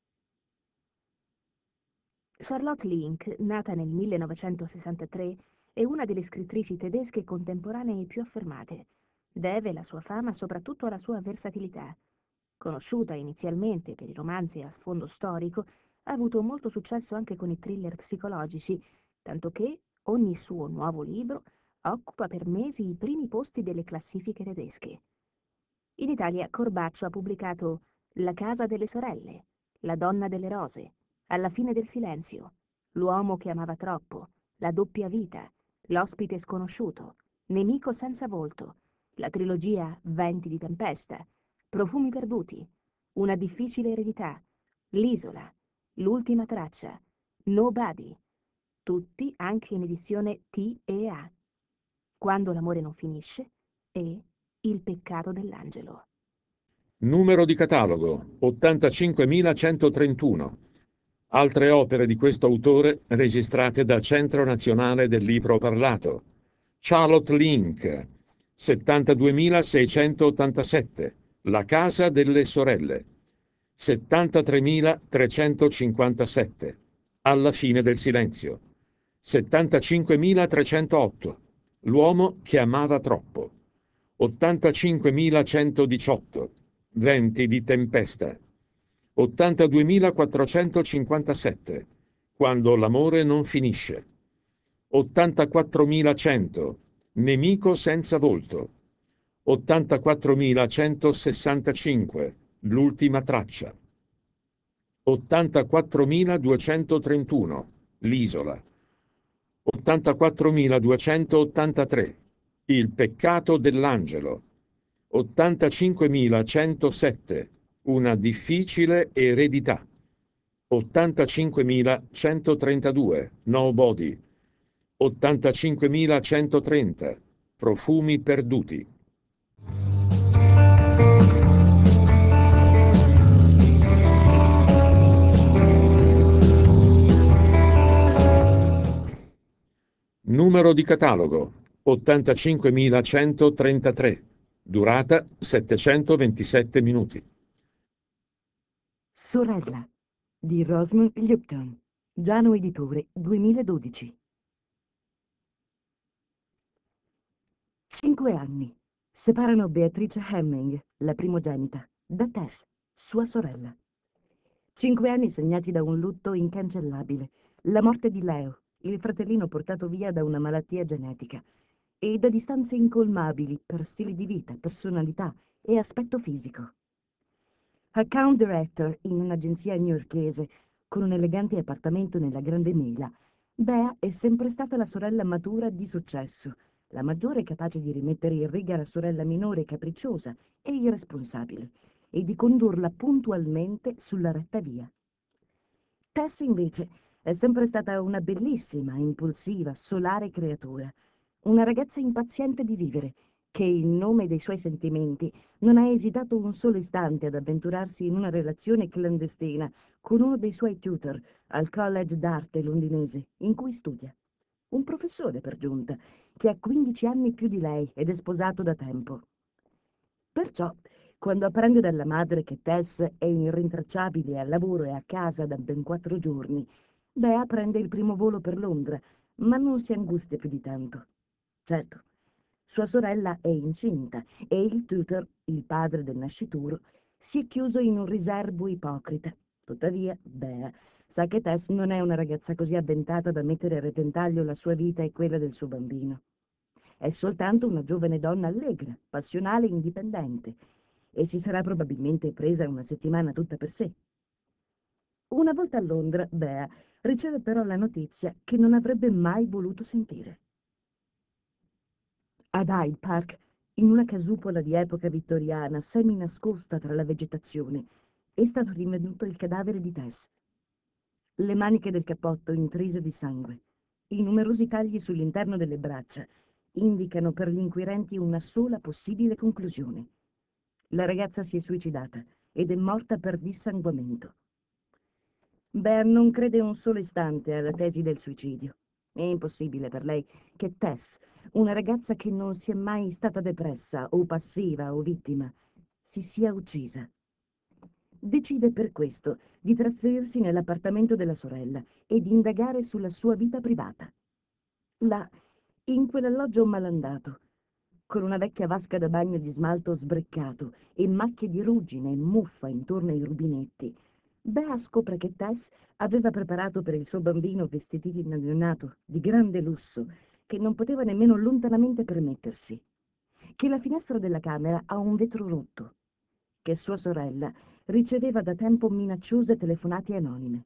Charlotte Link, nata nel millenovecentosessantatré, è una delle scrittrici tedesche contemporanee più affermate. Deve la sua fama soprattutto alla sua versatilità. Conosciuta inizialmente per i romanzi a sfondo storico, ha avuto molto successo anche con i thriller psicologici, tanto che ogni suo nuovo libro occupa per mesi i primi posti delle classifiche tedesche. In Italia Corbaccio ha pubblicato La casa delle sorelle, La donna delle rose, Alla fine del silenzio, L'uomo che amava troppo, La doppia vita, L'ospite sconosciuto, Nemico senza volto, la trilogia Venti di tempesta, Profumi perduti, Una difficile eredità, L'isola, L'ultima traccia, Nobody, tutti anche in edizione T e A. Quando l'amore non finisce e Il peccato dell'angelo. Numero di catalogo ottantacinquemilacentotrentuno. Altre opere di questo autore registrate dal Centro Nazionale del Libro Parlato. Charlotte Link, settantaduemilaseicentottantasette, La casa delle sorelle. settantatremilatrecentocinquantasette, Alla fine del silenzio. settantacinquemilatrecentootto, L'uomo che amava troppo. ottantacinquemilacentodiciotto, Venti di tempesta. ottantaduemilaquattrocentocinquantasette, Quando l'amore non finisce. ottantaquattromilacento, Nemico senza volto. ottantaquattromilacentosessantacinque, L'ultima traccia. ottantaquattromiladuecentotrentuno, L'isola. ottantaquattromiladuecentottantatré, Il peccato dell'angelo. ottantacinquemilacentosette, Una difficile eredità. ottantacinquemilacentotentadue, Nobody. ottantacinquemilacentotrenta, Profumi perduti. Numero di catalogo ottantacinquemilacentotrentatré, durata settecentoventisette minuti. Sorella di Rosamund Lupton, Giano Editore, duemiladodici. Cinque anni separano Beatrice Hemming, la primogenita, da Tess, sua sorella. Cinque anni segnati da un lutto incancellabile, la morte di Leo, il fratellino portato via da una malattia genetica, e da distanze incolmabili per stili di vita, personalità e aspetto fisico. Account director in un'agenzia newyorkese, con un elegante appartamento nella Grande Mela, Bea è sempre stata la sorella matura di successo, la maggiore capace di rimettere in riga la sorella minore capricciosa e irresponsabile, e di condurla puntualmente sulla retta via. Tess, invece, è sempre stata una bellissima, impulsiva, solare creatura, una ragazza impaziente di vivere, che in nome dei suoi sentimenti non ha esitato un solo istante ad avventurarsi in una relazione clandestina con uno dei suoi tutor al college d'arte londinese in cui studia. Un professore, per giunta, che ha quindici anni più di lei ed è sposato da tempo. Perciò, quando apprende dalla madre che Tess è irrintracciabile al lavoro e a casa da ben quattro giorni, Bea prende il primo volo per Londra, ma non si angustia più di tanto. Certo, sua sorella è incinta e il tutor, il padre del nascituro, si è chiuso in un riserbo ipocrita. Tuttavia, Bea sa che Tess non è una ragazza così avventata da mettere a repentaglio la sua vita e quella del suo bambino. È soltanto una giovane donna allegra, passionale e indipendente, e si sarà probabilmente presa una settimana tutta per sé. Una volta a Londra, Bea riceve però la notizia che non avrebbe mai voluto sentire. Ad Hyde Park, in una casupola di epoca vittoriana, semi nascosta tra la vegetazione, è stato rinvenuto il cadavere di Tess. Le maniche del cappotto intrise di sangue, i numerosi tagli sull'interno delle braccia, indicano per gli inquirenti una sola possibile conclusione. La ragazza si è suicidata ed è morta per dissanguamento. Bea non crede un solo istante alla tesi del suicidio. È impossibile per lei che Tess, una ragazza che non si è mai stata depressa o passiva o vittima, si sia uccisa. Decide per questo di trasferirsi nell'appartamento della sorella e di indagare sulla sua vita privata. Là, in quell'alloggio malandato, con una vecchia vasca da bagno di smalto sbreccato e macchie di ruggine e muffa intorno ai rubinetti, Bea scopre che Tess aveva preparato per il suo bambino vestiti di neonato di grande lusso che non poteva nemmeno lontanamente permettersi, che la finestra della camera ha un vetro rotto, che sua sorella riceveva da tempo minacciose telefonate anonime.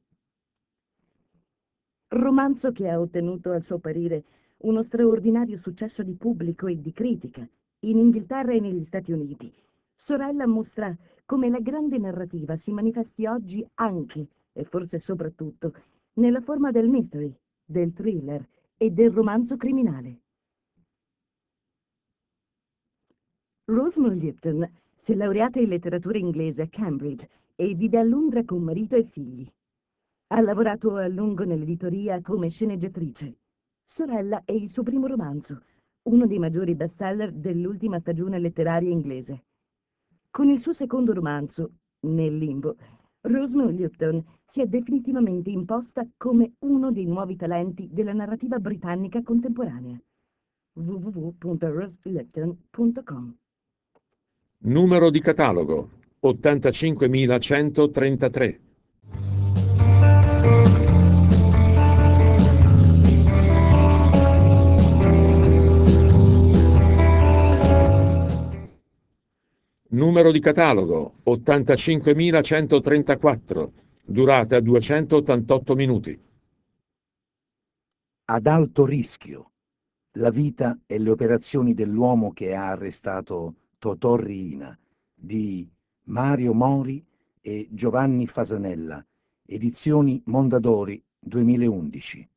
Romanzo che ha ottenuto, al suo parere, uno straordinario successo di pubblico e di critica in Inghilterra e negli Stati Uniti. Sorella mostra come la grande narrativa si manifesti oggi anche, e forse soprattutto, nella forma del mystery, del thriller e del romanzo criminale. Rosamund Lupton si è laureata in letteratura inglese a Cambridge e vive a Londra con marito e figli. Ha lavorato a lungo nell'editoria come sceneggiatrice. Sorella è il suo primo romanzo, uno dei maggiori bestseller dell'ultima stagione letteraria inglese. Con il suo secondo romanzo, Nel limbo, Rosemary Lupton si è definitivamente imposta come uno dei nuovi talenti della narrativa britannica contemporanea. w w w punto rose lipton punto com Numero di catalogo ottantacinquemilacentotrentatré. Numero di catalogo ottantacinquemilacentotrentaquattro, durata duecentottantotto minuti. Ad alto rischio. La vita e le operazioni dell'uomo che ha arrestato Totò Riina di Mario Mori e Giovanni Fasanella, edizioni Mondadori duemilaundici.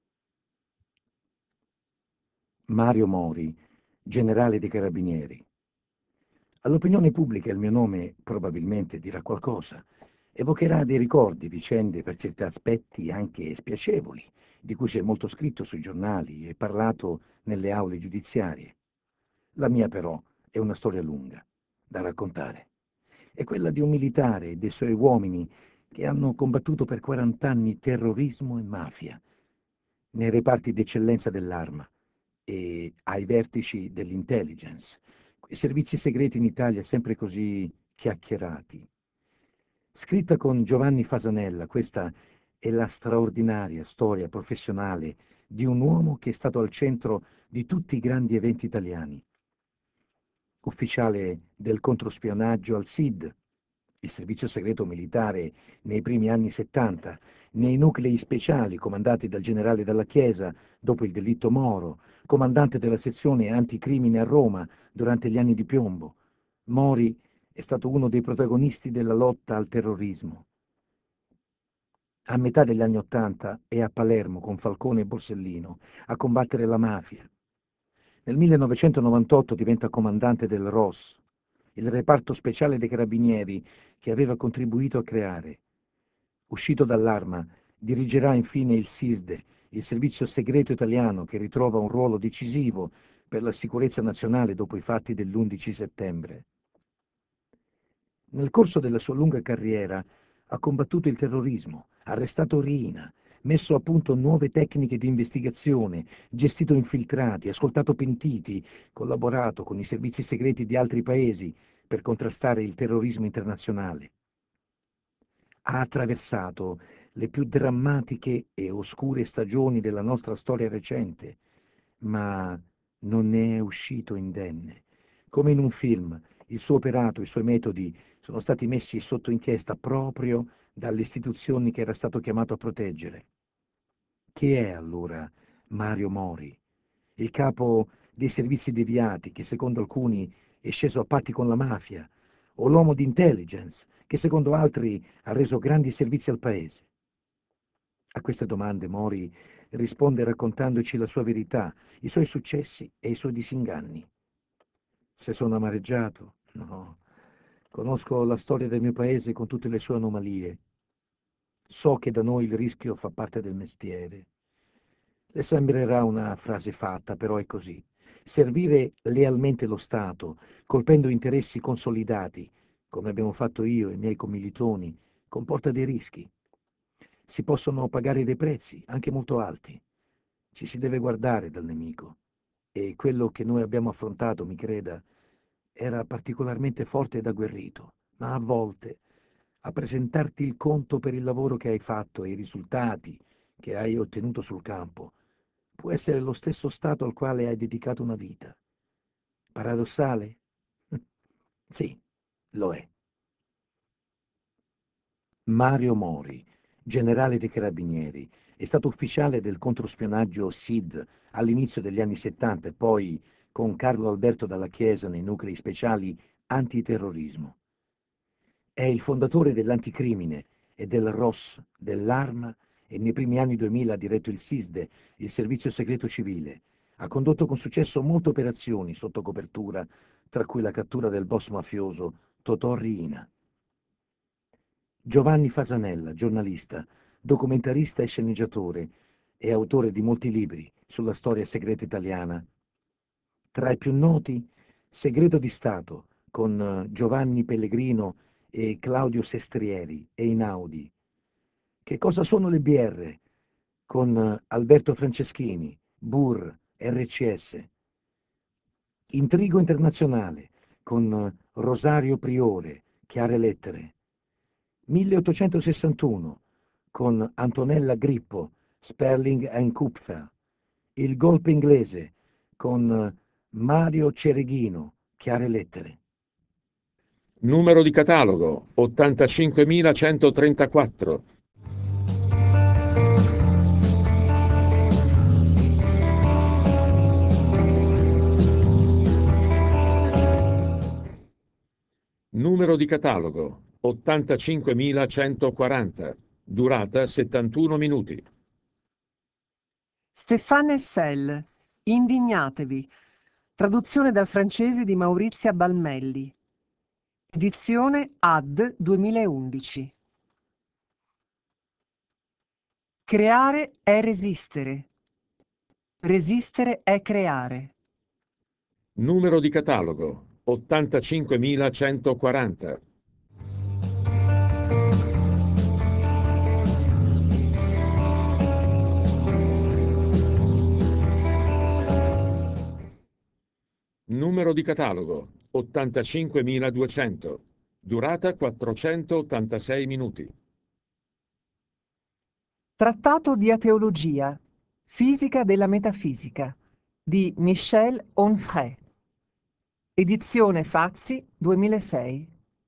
Mario Mori, generale dei carabinieri. All'opinione pubblica il mio nome probabilmente dirà qualcosa, evocherà dei ricordi, vicende per certi aspetti anche spiacevoli, di cui si è molto scritto sui giornali e parlato nelle aule giudiziarie. La mia però è una storia lunga da raccontare. È quella di un militare e dei suoi uomini che hanno combattuto per quarant'anni terrorismo e mafia, nei reparti d'eccellenza dell'arma e ai vertici dell'intelligence, quei servizi segreti in Italia sempre così chiacchierati. Scritta con Giovanni Fasanella, questa è la straordinaria storia professionale di un uomo che è stato al centro di tutti i grandi eventi italiani. Ufficiale del controspionaggio al S I D, il servizio segreto militare nei primi anni settanta, nei nuclei speciali comandati dal generale Dalla Chiesa dopo il delitto Moro, comandante della sezione anticrimine a Roma durante gli anni di piombo. Mori è stato uno dei protagonisti della lotta al terrorismo. A metà degli anni Ottanta è a Palermo con Falcone e Borsellino a combattere la mafia. Nel millenovecentonovantotto diventa comandante del R O S, il reparto speciale dei carabinieri che aveva contribuito a creare. Uscito dall'arma, dirigerà infine il S I S D E, il servizio segreto italiano che ritrova un ruolo decisivo per la sicurezza nazionale dopo i fatti dell'undici settembre. Nel corso della sua lunga carriera ha combattuto il terrorismo, arrestato Riina, messo a punto nuove tecniche di investigazione, gestito infiltrati, ascoltato pentiti, collaborato con i servizi segreti di altri paesi per contrastare il terrorismo internazionale. Ha attraversato le più drammatiche e oscure stagioni della nostra storia recente, ma non ne è uscito indenne. Come in un film, il suo operato, i suoi metodi sono stati messi sotto inchiesta proprio dalle istituzioni che era stato chiamato a proteggere. Chi è allora Mario Mori, il capo dei servizi deviati che secondo alcuni è sceso a patti con la mafia, o l'uomo di intelligence che secondo altri ha reso grandi servizi al paese? A queste domande Mori risponde raccontandoci la sua verità, i suoi successi e i suoi disinganni. Se sono amareggiato? No. Conosco la storia del mio paese con tutte le sue anomalie. So che da noi il rischio fa parte del mestiere. Le sembrerà una frase fatta, però è così. Servire lealmente lo Stato, colpendo interessi consolidati, come abbiamo fatto io e i miei commilitoni, comporta dei rischi. Si possono pagare dei prezzi, anche molto alti. Ci si deve guardare dal nemico. E quello che noi abbiamo affrontato, mi creda, era particolarmente forte ed agguerrito, ma a volte, a presentarti il conto per il lavoro che hai fatto e i risultati che hai ottenuto sul campo, può essere lo stesso Stato al quale hai dedicato una vita. Paradossale? Sì, lo è. Mario Mori, generale dei carabinieri, è stato ufficiale del controspionaggio S I D all'inizio degli anni settanta e poi con Carlo Alberto Dalla Chiesa nei nuclei speciali antiterrorismo. È il fondatore dell'anticrimine e del R O S, dell'arma, e nei primi anni duemila ha diretto il S I S D E, il servizio segreto civile. Ha condotto con successo molte operazioni sotto copertura, tra cui la cattura del boss mafioso Totò Riina. Giovanni Fasanella, giornalista, documentarista e sceneggiatore, è autore di molti libri sulla storia segreta italiana. Tra i più noti, Segreto di Stato, con eh, Giovanni Pellegrino e Claudio Sestrieri, e Einaudi. Che cosa sono le B R? Con eh, Alberto Franceschini, Burr, R C S. Intrigo internazionale, con eh, Rosario Priore, Chiare Lettere. milleottocentosessantuno, con Antonella Grippo, Sperling and Kupfer. Il golpe inglese, con eh, Mario Cereghino, Chiare Lettere. Numero di catalogo ottantacinquemilacentotrentaquattro. Numero di catalogo ottantacinquemilacentoquaranta. Durata settantuno minuti. Stéphane Hessel, Indignatevi. Traduzione dal francese di Maurizia Balmelli. Edizione A D duemilaundici. Creare è resistere. Resistere è creare. Numero di catalogo ottantacinquemilacentoquaranta. Numero di catalogo ottantacinquemiladuecento. Durata quattrocentottantasei minuti. Trattato di ateologia. Fisica della metafisica di Michel Onfray. Edizione Fazzi duemilasei.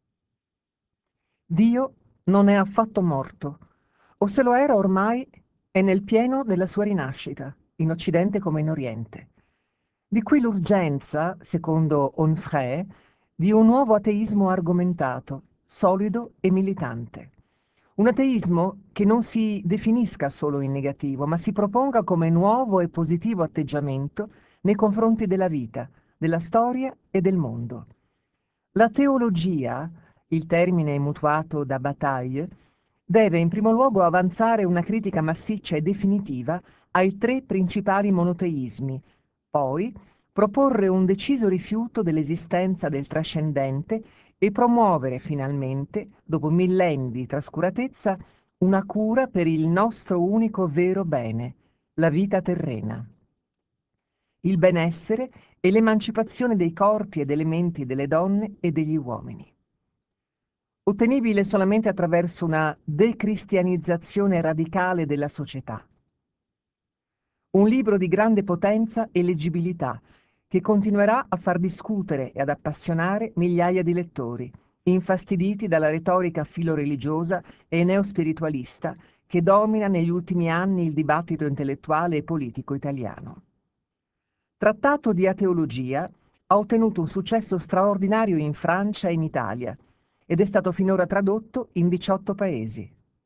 Dio non è affatto morto, o se lo era ormai è nel pieno della sua rinascita, in Occidente come in Oriente. Di qui l'urgenza, secondo Onfray, di un nuovo ateismo argomentato, solido e militante. Un ateismo che non si definisca solo in negativo, ma si proponga come nuovo e positivo atteggiamento nei confronti della vita, della storia e del mondo. La teologia, il termine mutuato da Bataille, deve in primo luogo avanzare una critica massiccia e definitiva ai tre principali monoteismi, poi proporre un deciso rifiuto dell'esistenza del trascendente e promuovere finalmente, dopo millenni di trascuratezza, una cura per il nostro unico vero bene, la vita terrena. Il benessere e l'emancipazione dei corpi ed elementi delle donne e degli uomini. Ottenibile solamente attraverso una decristianizzazione radicale della società. Un libro di grande potenza e leggibilità, che continuerà a far discutere e ad appassionare migliaia di lettori, infastiditi dalla retorica filoreligiosa e neospiritualista che domina negli ultimi anni il dibattito intellettuale e politico italiano. Trattato di ateologia, ha ottenuto un successo straordinario in Francia e in Italia ed è stato finora tradotto in diciotto paesi.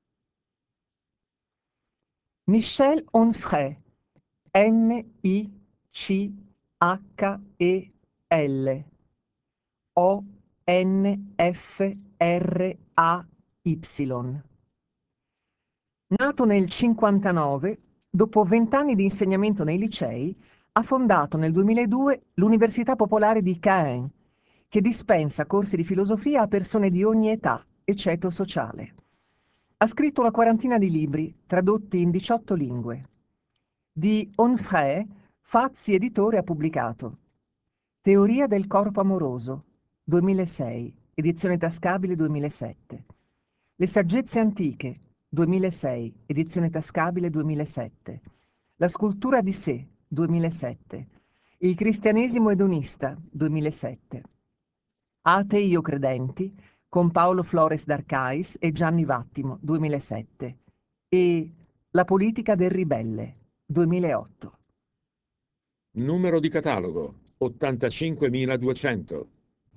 Michel Onfray, N I C H E L O N F R A Y. Nato nel cinquantanove, dopo vent'anni di insegnamento nei licei, ha fondato nel duemiladue l'Università Popolare di Caen, che dispensa corsi di filosofia a persone di ogni età e ceto sociale. Ha scritto una quarantina di libri, tradotti in diciotto lingue. Di Onfray, Fazzi Editore ha pubblicato Teoria del corpo amoroso, duemilasei, edizione tascabile duemilasette. Le saggezze antiche, duemilasei, edizione tascabile duemilasette. La scultura di sé, duemilasette. Il cristianesimo edonista, duemilasette. Atei o credenti, con Paolo Flores d'Arcais e Gianni Vattimo, duemilasette. E La politica del ribelle, duemilaotto. Numero di catalogo ottantacinquemiladuecento.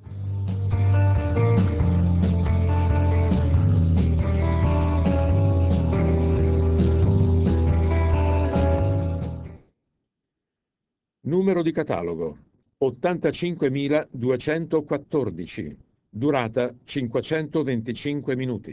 Numero di catalogo ottantacinquemiladuecentoquattordici. Durata cinquecentoventicinque minuti.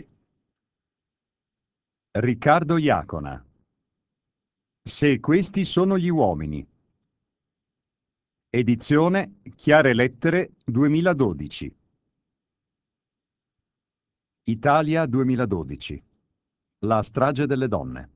Riccardo Iacona. Se questi sono gli uomini. Edizione Chiare Lettere duemiladodici. Italia duemiladodici. La strage delle donne.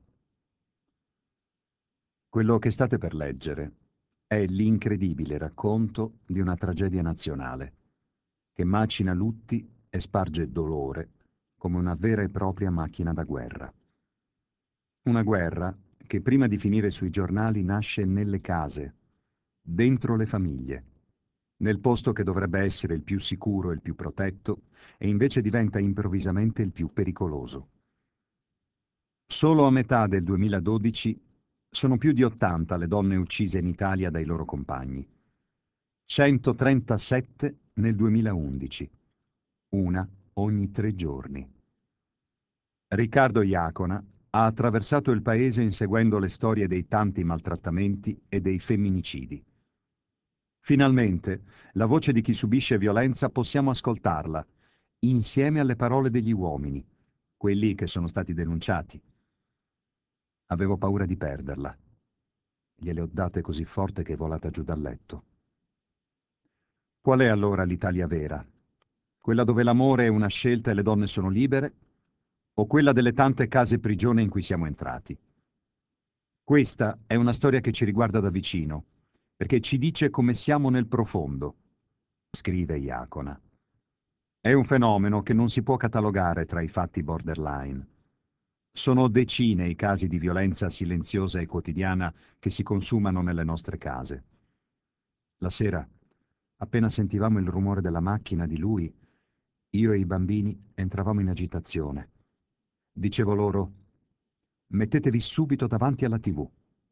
Quello che state per leggere è l'incredibile racconto di una tragedia nazionale che macina lutti e sparge dolore come una vera e propria macchina da guerra. Una guerra che prima di finire sui giornali nasce nelle case, dentro le famiglie, nel posto che dovrebbe essere il più sicuro e il più protetto, e invece diventa improvvisamente il più pericoloso. Solo a metà del duemiladodici sono più di ottanta le donne uccise in Italia dai loro compagni. centotrentasette nel duemilaundici, una ogni tre giorni. Riccardo Iacona ha attraversato il paese inseguendo le storie dei tanti maltrattamenti e dei femminicidi. Finalmente, la voce di chi subisce violenza possiamo ascoltarla, insieme alle parole degli uomini, quelli che sono stati denunciati. Avevo paura di perderla. Gliele ho date così forte che è volata giù dal letto. Qual è allora l'Italia vera? Quella dove l'amore è una scelta e le donne sono libere? O quella delle tante case prigione in cui siamo entrati? Questa è una storia che ci riguarda da vicino, perché ci dice come siamo nel profondo, scrive Iacona. È un fenomeno che non si può catalogare tra i fatti borderline. Sono decine i casi di violenza silenziosa e quotidiana che si consumano nelle nostre case. La sera, appena sentivamo il rumore della macchina di lui, io e i bambini entravamo in agitazione. Dicevo loro: mettetevi subito davanti alla tivù.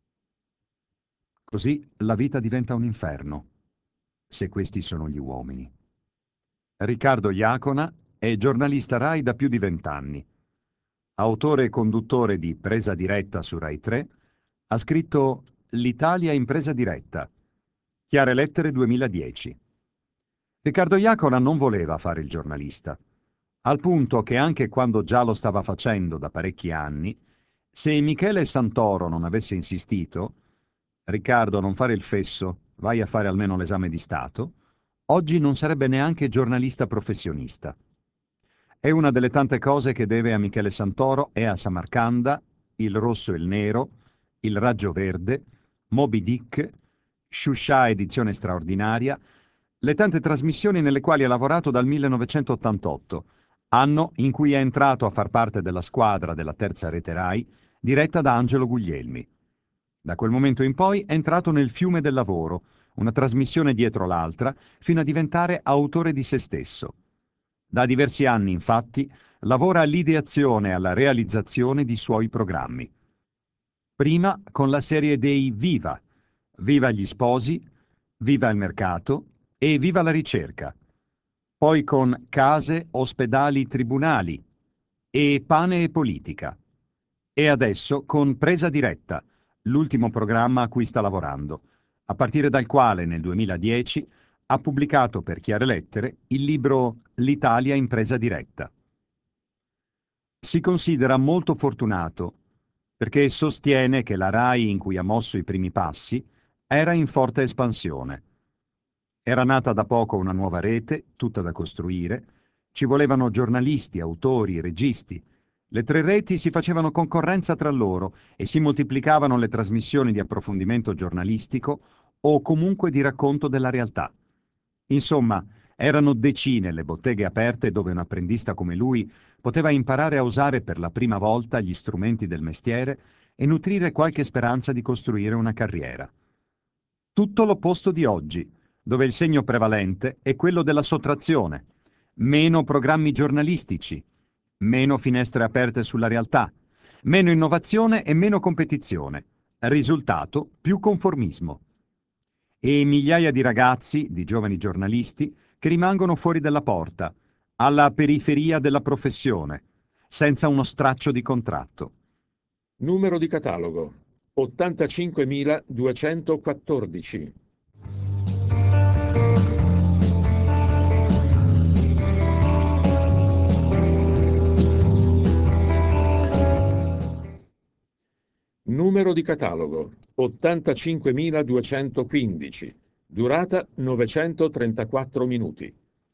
Così la vita diventa un inferno, se questi sono gli uomini. Riccardo Iacona è giornalista Rai da più di vent'anni. Autore e conduttore di Presa Diretta su Rai tre, ha scritto L'Italia in presa diretta, Chiare Lettere duemiladieci. Riccardo Iacona non voleva fare il giornalista, al punto che anche quando già lo stava facendo da parecchi anni, se Michele Santoro non avesse insistito: Riccardo, non fare il fesso, vai a fare almeno l'esame di Stato, oggi non sarebbe neanche giornalista professionista. È una delle tante cose che deve a Michele Santoro e a Samarcanda, Il Rosso e il Nero, Il Raggio Verde, Moby Dick, Shusha edizione straordinaria, le tante trasmissioni nelle quali ha lavorato dal millenovecentottantotto, anno in cui è entrato a far parte della squadra della terza rete Rai, diretta da Angelo Guglielmi. Da quel momento in poi è entrato nel fiume del lavoro, una trasmissione dietro l'altra, fino a diventare autore di se stesso. Da diversi anni, infatti, lavora all'ideazione e alla realizzazione di suoi programmi. Prima con la serie dei Viva, Viva gli sposi, Viva il mercato e Viva la ricerca. Poi con Case, ospedali, tribunali e Pane e politica. E adesso con Presa Diretta, l'ultimo programma a cui sta lavorando, a partire dal quale nel duemiladieci ha pubblicato per Chiare Lettere il libro L'Italia in presa diretta. Si considera molto fortunato perché sostiene che la Rai in cui ha mosso i primi passi era in forte espansione. Era nata da poco una nuova rete, tutta da costruire, ci volevano giornalisti, autori, registi. Le tre reti si facevano concorrenza tra loro e si moltiplicavano le trasmissioni di approfondimento giornalistico o comunque di racconto della realtà. Insomma, erano decine le botteghe aperte dove un apprendista come lui poteva imparare a usare per la prima volta gli strumenti del mestiere e nutrire qualche speranza di costruire una carriera. Tutto l'opposto di oggi, dove il segno prevalente è quello della sottrazione. Meno programmi giornalistici, meno finestre aperte sulla realtà, meno innovazione e meno competizione. Risultato: più conformismo. E migliaia di ragazzi, di giovani giornalisti, che rimangono fuori dalla porta, alla periferia della professione, senza uno straccio di contratto. Numero di catalogo ottantacinquemiladuecentoquattordici. Numero di catalogo ottantacinquemiladuecentoquindici. durata novecentotrentaquattro minuti.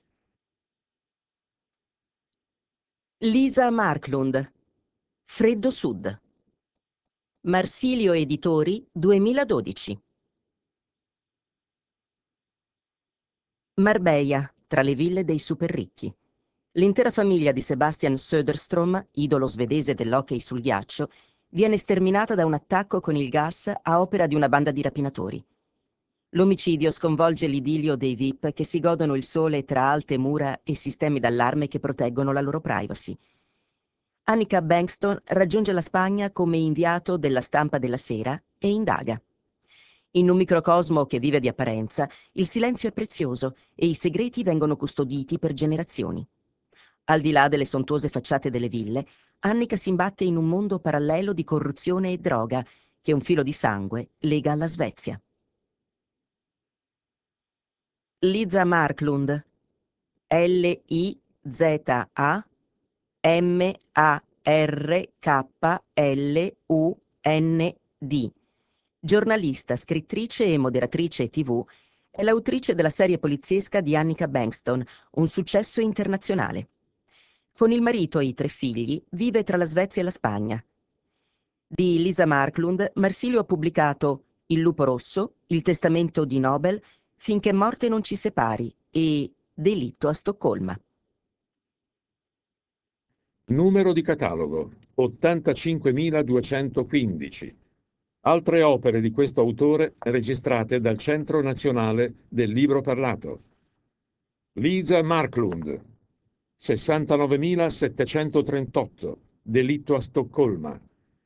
Lisa Marklund, Freddo Sud. Marsilio Editori, duemiladodici. Marbella, tra le ville dei super ricchi. L'intera famiglia di Sebastian Söderström, idolo svedese dell'hockey sul ghiaccio, viene sterminata da un attacco con il gas a opera di una banda di rapinatori. L'omicidio sconvolge l'idillio dei V I P che si godono il sole tra alte mura e sistemi d'allarme che proteggono la loro privacy. Annika Bengtsson raggiunge la Spagna come inviato della Stampa della Sera e indaga. In un microcosmo che vive di apparenza, il silenzio è prezioso e i segreti vengono custoditi per generazioni. Al di là delle sontuose facciate delle ville, Annika si imbatte in un mondo parallelo di corruzione e droga che un filo di sangue lega alla Svezia. Lisa Marklund, L I Z A M A R K L U N D. Giornalista, scrittrice e moderatrice tivù, è l'autrice della serie poliziesca di Annika Bengtsson, un successo internazionale. Con il marito e i tre figli vive tra la Svezia e la Spagna. Di Lisa Marklund, Marsilio ha pubblicato Il lupo rosso, Il testamento di Nobel, Finché morte non ci separi e Delitto a Stoccolma. Numero di catalogo ottantacinquemiladuecentoquindici. Altre opere di questo autore registrate dal Centro Nazionale del Libro Parlato. Lisa Marklund, sessantanovemilasettecentotrentotto, Delitto a Stoccolma.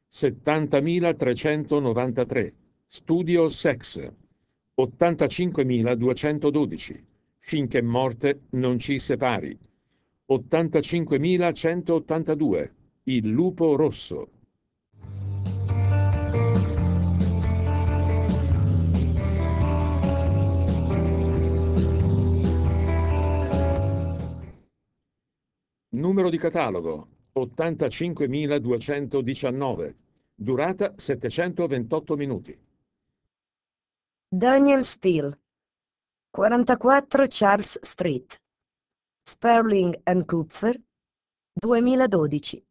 settantamilatrecentonovantatré, Studio Sex. ottantacinquemiladuecentododici, Finché morte non ci separi. ottantacinquemilacentoottantadue, Il lupo rosso. Numero di catalogo ottantacinquemiladuecentodiciannove, durata settecentoventotto minuti. Daniel Steele, quarantaquattro Charles Street, Sperling and Kupfer, duemiladodici.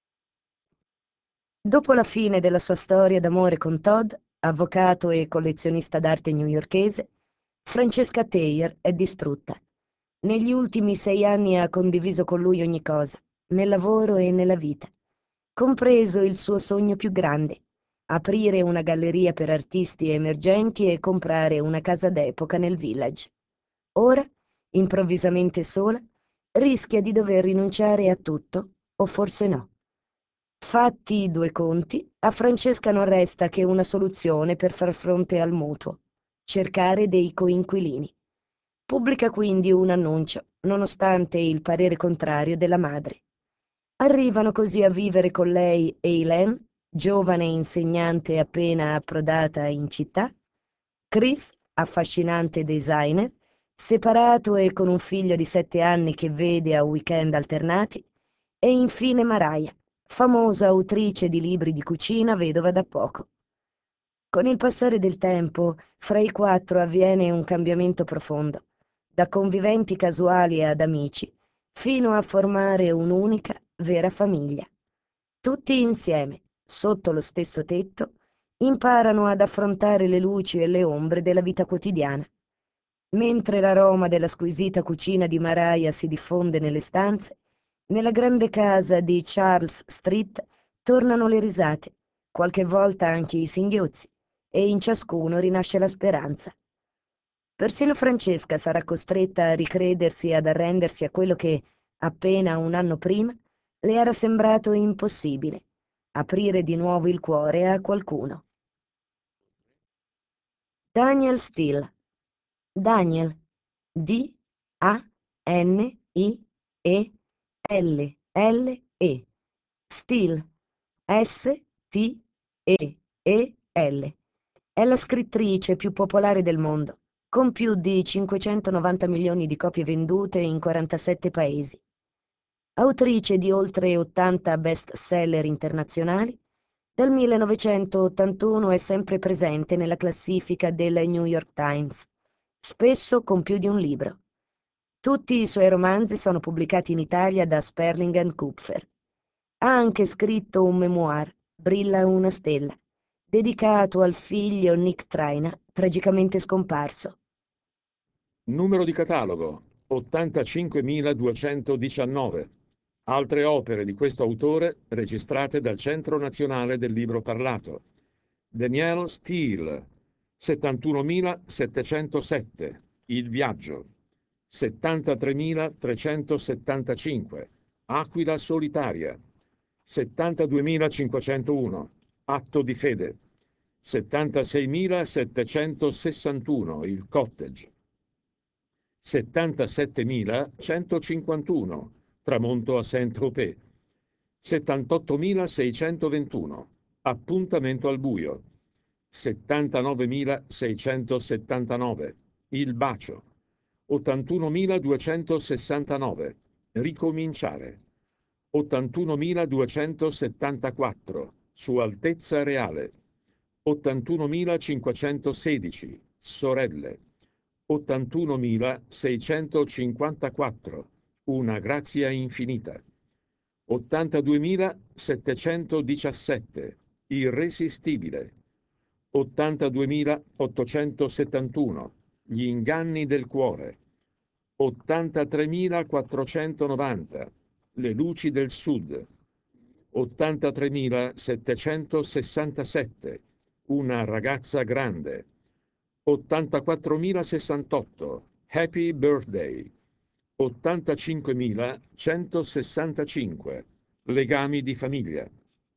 Dopo la fine della sua storia d'amore con Todd, avvocato e collezionista d'arte newyorkese, Francesca Thayer è distrutta. Negli ultimi sei anni ha condiviso con lui ogni cosa, nel lavoro e nella vita, compreso il suo sogno più grande: aprire una galleria per artisti emergenti e comprare una casa d'epoca nel Village. Ora, improvvisamente sola, rischia di dover rinunciare a tutto, o forse no. Fatti i due conti, a Francesca non resta che una soluzione per far fronte al mutuo: cercare dei coinquilini. Pubblica quindi un annuncio, nonostante il parere contrario della madre. Arrivano così a vivere con lei Eileen, giovane insegnante appena approdata in città, Chris, affascinante designer, separato e con un figlio di sette anni che vede a weekend alternati, e infine Mariah, famosa autrice di libri di cucina vedova da poco. Con il passare del tempo, fra i quattro avviene un cambiamento profondo, da conviventi casuali ad amici, fino a formare un'unica, vera famiglia. Tutti insieme, sotto lo stesso tetto, imparano ad affrontare le luci e le ombre della vita quotidiana. Mentre l'aroma della squisita cucina di Mariah si diffonde nelle stanze, nella grande casa di Charles Street tornano le risate, qualche volta anche i singhiozzi, e in ciascuno rinasce la speranza. Persino Francesca sarà costretta a ricredersi e ad arrendersi a quello che, appena un anno prima, le era sembrato impossibile: aprire di nuovo il cuore a qualcuno. Daniel Steele. Daniel, D A N I E L L E. Steele, S T E E L. È la scrittrice più popolare del mondo, con più di cinquecentonovanta milioni di copie vendute in quarantasette paesi. Autrice di oltre ottanta best-seller internazionali, dal millenovecentottantuno è sempre presente nella classifica del New York Times, spesso con più di un libro. Tutti i suoi romanzi sono pubblicati in Italia da Sperling and Kupfer. Ha anche scritto un memoir, Brilla una stella, dedicato al figlio Nick Traina, tragicamente scomparso. Numero di catalogo ottantacinquemiladuecentodiciannove. Altre opere di questo autore registrate dal Centro Nazionale del Libro Parlato. Danielle Steele, settantunomilasettecentosette, Il viaggio. settantatremilatrecentosettantacinque, Aquila solitaria. settantaduemilacinquecentouno, Atto di fede. settantaseimilasettecentosessantuno, Il cottage. settantasettemilacentocinquantuno, Tramonto a Saint-Tropez. settantottomilaseicentoventuno, Appuntamento al buio. settantanovemilaseicentosettantanove, Il bacio. ottantunomiladuecentosessantanove, Ricominciare. ottantunomiladuecentosettantaquattro, Sua Altezza Reale. ottantunomilacinquecentosedici, Sorelle. ottantunomilaseicentocinquantaquattro, Una grazia infinita. ottantaduemilasettecentodiciassette, Irresistibile. ottantaduemilaottocentosettantuno, Gli inganni del cuore. ottantatremilaquattrocentonovanta, Le luci del sud. ottantatremilasettecentosessantasette, Una ragazza grande. ottantaquattromilasessantotto, Happy Birthday. ottantacinquemilacentosessantacinque, Legami di famiglia.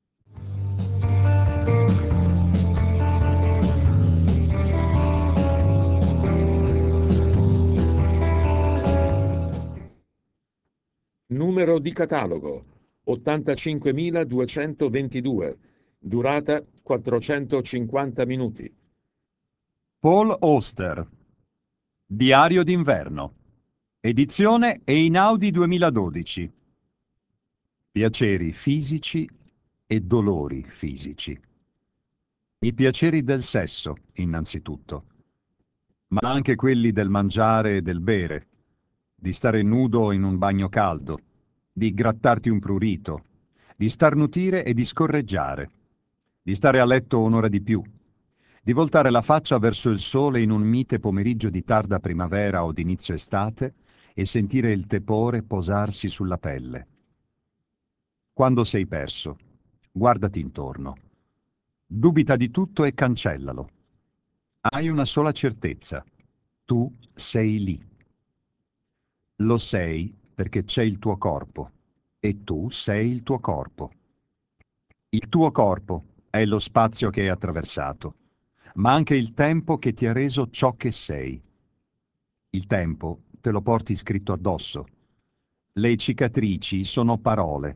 Numero di catalogo ottantacinquemiladuecentoventidue, durata quattrocentocinquanta minuti. Paul Auster, Diario d'inverno, edizione Einaudi duemiladodici. Piaceri fisici e dolori fisici. I piaceri del sesso, innanzitutto, ma anche quelli del mangiare e del bere, di stare nudo in un bagno caldo, di grattarti un prurito, di starnutire e di scorreggiare, di stare a letto un'ora di più, di voltare la faccia verso il sole in un mite pomeriggio di tarda primavera o d'inizio estate e sentire il tepore posarsi sulla pelle. Quando sei perso, guardati intorno. Dubita di tutto e cancellalo. Hai una sola certezza. Tu sei lì. Lo sei perché c'è il tuo corpo e tu sei il tuo corpo. Il tuo corpo è lo spazio che hai attraversato, ma anche il tempo che ti ha reso ciò che sei. Il tempo te lo porti scritto addosso. Le cicatrici sono parole.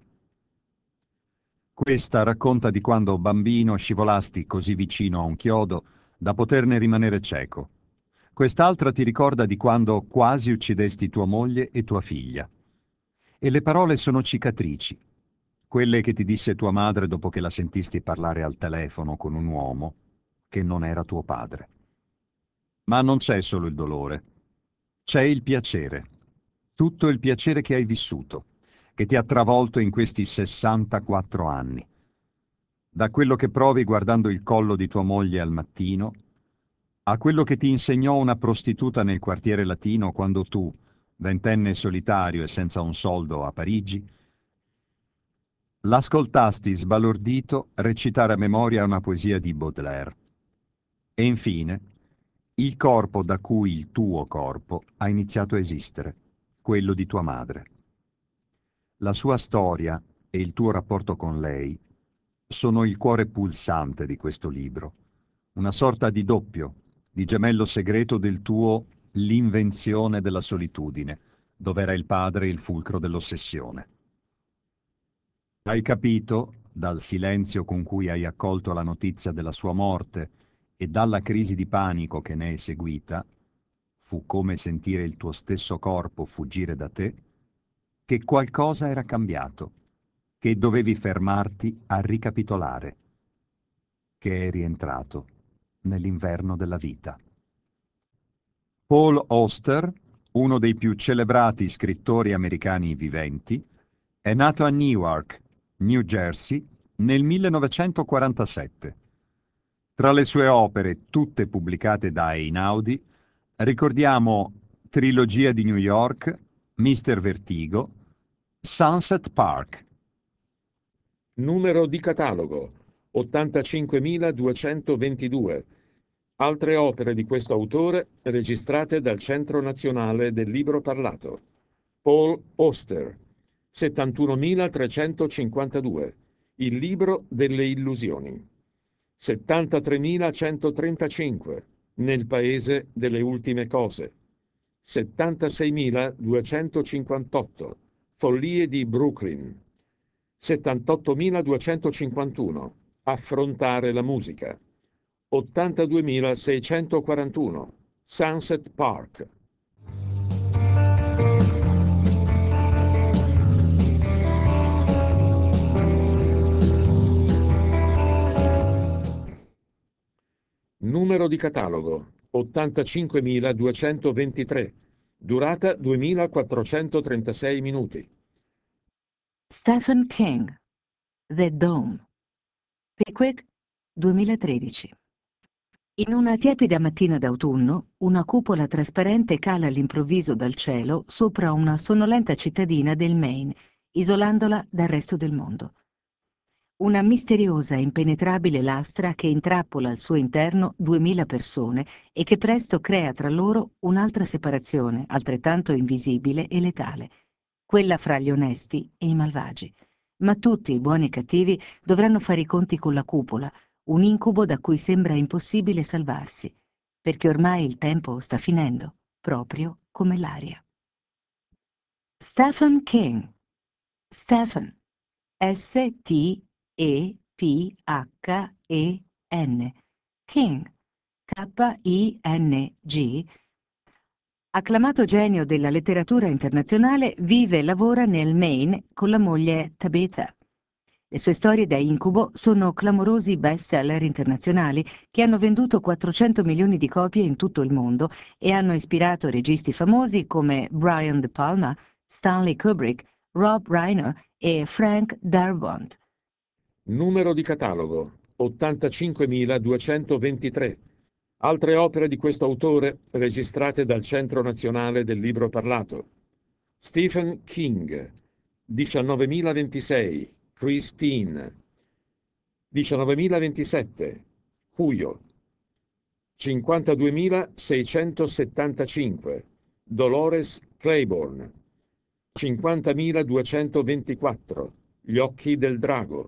Questa racconta di quando bambino scivolasti così vicino a un chiodo da poterne rimanere cieco. Quest'altra ti ricorda di quando quasi uccidesti tua moglie e tua figlia. E le parole sono cicatrici, quelle che ti disse tua madre dopo che la sentisti parlare al telefono con un uomo che non era tuo padre. Ma non c'è solo il dolore, c'è il piacere, tutto il piacere che hai vissuto, che ti ha travolto in questi sessantaquattro anni. Da quello che provi guardando il collo di tua moglie al mattino, a quello che ti insegnò una prostituta nel quartiere latino quando tu, ventenne solitario e senza un soldo a Parigi, l'ascoltasti sbalordito recitare a memoria una poesia di Baudelaire. E infine, il corpo da cui il tuo corpo ha iniziato a esistere, quello di tua madre. La sua storia e il tuo rapporto con lei sono il cuore pulsante di questo libro, una sorta di doppio, di gemello segreto del tuo L'invenzione della solitudine, dove era il padre il fulcro dell'ossessione. Hai capito, dal silenzio con cui hai accolto la notizia della sua morte e dalla crisi di panico che ne è seguita, fu come sentire il tuo stesso corpo fuggire da te, che qualcosa era cambiato, che dovevi fermarti a ricapitolare, che eri entrato nell'inverno della vita. Paul Auster, uno dei più celebrati scrittori americani viventi, è nato a Newark, New Jersey, nel millenovecentoquarantasette. Tra le sue opere, tutte pubblicate da Einaudi, ricordiamo Trilogia di New York, mister Vertigo, Sunset Park. Numero di catalogo ottantacinquemiladuecentoventidue. Altre opere di questo autore registrate dal Centro Nazionale del Libro Parlato. Paul Auster, settantunomilatrecentocinquantadue. Il libro delle illusioni. settantatremilacentotrentacinque. Nel paese delle ultime cose. settantaseimiladuecentocinquantotto. Follie di Brooklyn. settantottomiladuecentocinquantuno. Affrontare la musica. ottantaduemilaseicentoquarantuno. Sunset Park. Numero di catalogo ottantacinquemiladuecentoventitré. Durata duemilaquattrocentotrentasei minuti. Stephen King, The Dome. Pickwick, duemilatredici. In una tiepida mattina d'autunno, una cupola trasparente cala all'improvviso dal cielo sopra una sonnolenta cittadina del Maine, isolandola dal resto del mondo. Una misteriosa e impenetrabile lastra che intrappola al suo interno duemila persone e che presto crea tra loro un'altra separazione, altrettanto invisibile e letale, quella fra gli onesti e i malvagi. Ma tutti, buoni e cattivi, dovranno fare i conti con la cupola, un incubo da cui sembra impossibile salvarsi, perché ormai il tempo sta finendo, proprio come l'aria. Stephen King. Stephen. S T E P H E N. King. K I N G. Acclamato genio della letteratura internazionale, vive e lavora nel Maine con la moglie Tabitha. Le sue storie da incubo sono clamorosi bestseller internazionali che hanno venduto quattrocento milioni di copie in tutto il mondo e hanno ispirato registi famosi come Brian De Palma, Stanley Kubrick, Rob Reiner e Frank Darabont. Numero di catalogo ottantacinquemiladuecentoventitré. Altre opere di questo autore registrate dal Centro Nazionale del Libro Parlato. Stephen King, diciannovemilaventisei, Christine. diciannovemilaventisette, Cujo. cinquantaduemilaseicentosettantacinque, Dolores Claiborne. cinquantamiladuecentoventiquattro, Gli occhi del drago.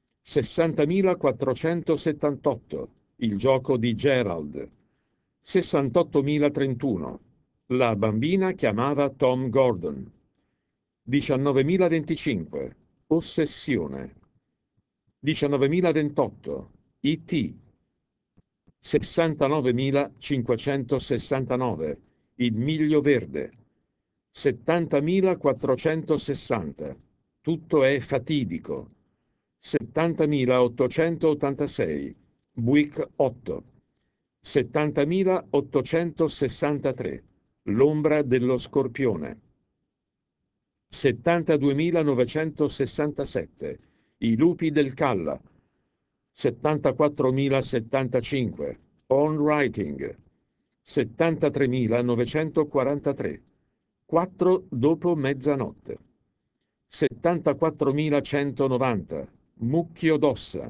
sessantamilaquattrocentosettantotto, Il gioco di Gerald. sessantottomilatrentuno, La bambina chiamava Tom Gordon. diciannovemilaventicinque, Ossessione. diciannovemilaventotto, E T. sessantanovemilacinquecentosessantanove, Il miglio verde. settantamilaquattrocentosessanta, Tutto è fatidico. settantamilaottocentottantasei, Buick otto. settantamilaottocentosessantatré, L'ombra dello scorpione. settantaduemilanovecentosessantasette, I lupi del Calla. settantaquattromilasettantacinque, On Writing. settantatremilanovecentoquarantatré, quattro dopo mezzanotte. settantaquattromilacentonovanta, Mucchio d'ossa.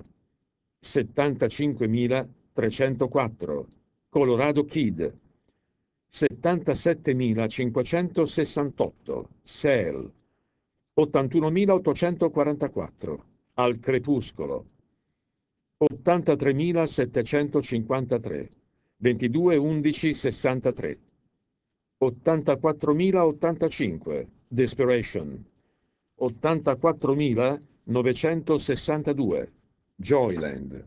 settantacinquemilatrecentoquattro, Colorado Kid. settantasettemilacinquecentosessantotto, Sale. ottantunomilaottocentoquarantaquattro, Al crepuscolo. ottantatremilasettecentocinquantatré, ventidue undici sessantatré. ottantaquattromilaottantacinque, Desperation. ottantaquattromilanovecentosessantadue, Joyland.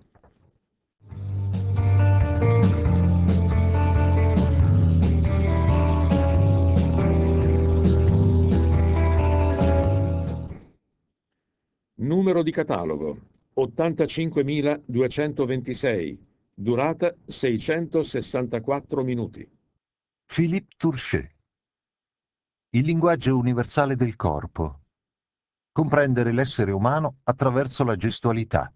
Numero di catalogo ottantacinquemiladuecentoventisei. Durata seicentosessantaquattro minuti. Philippe Turchet. Il linguaggio universale del corpo. Comprendere l'essere umano attraverso la gestualità.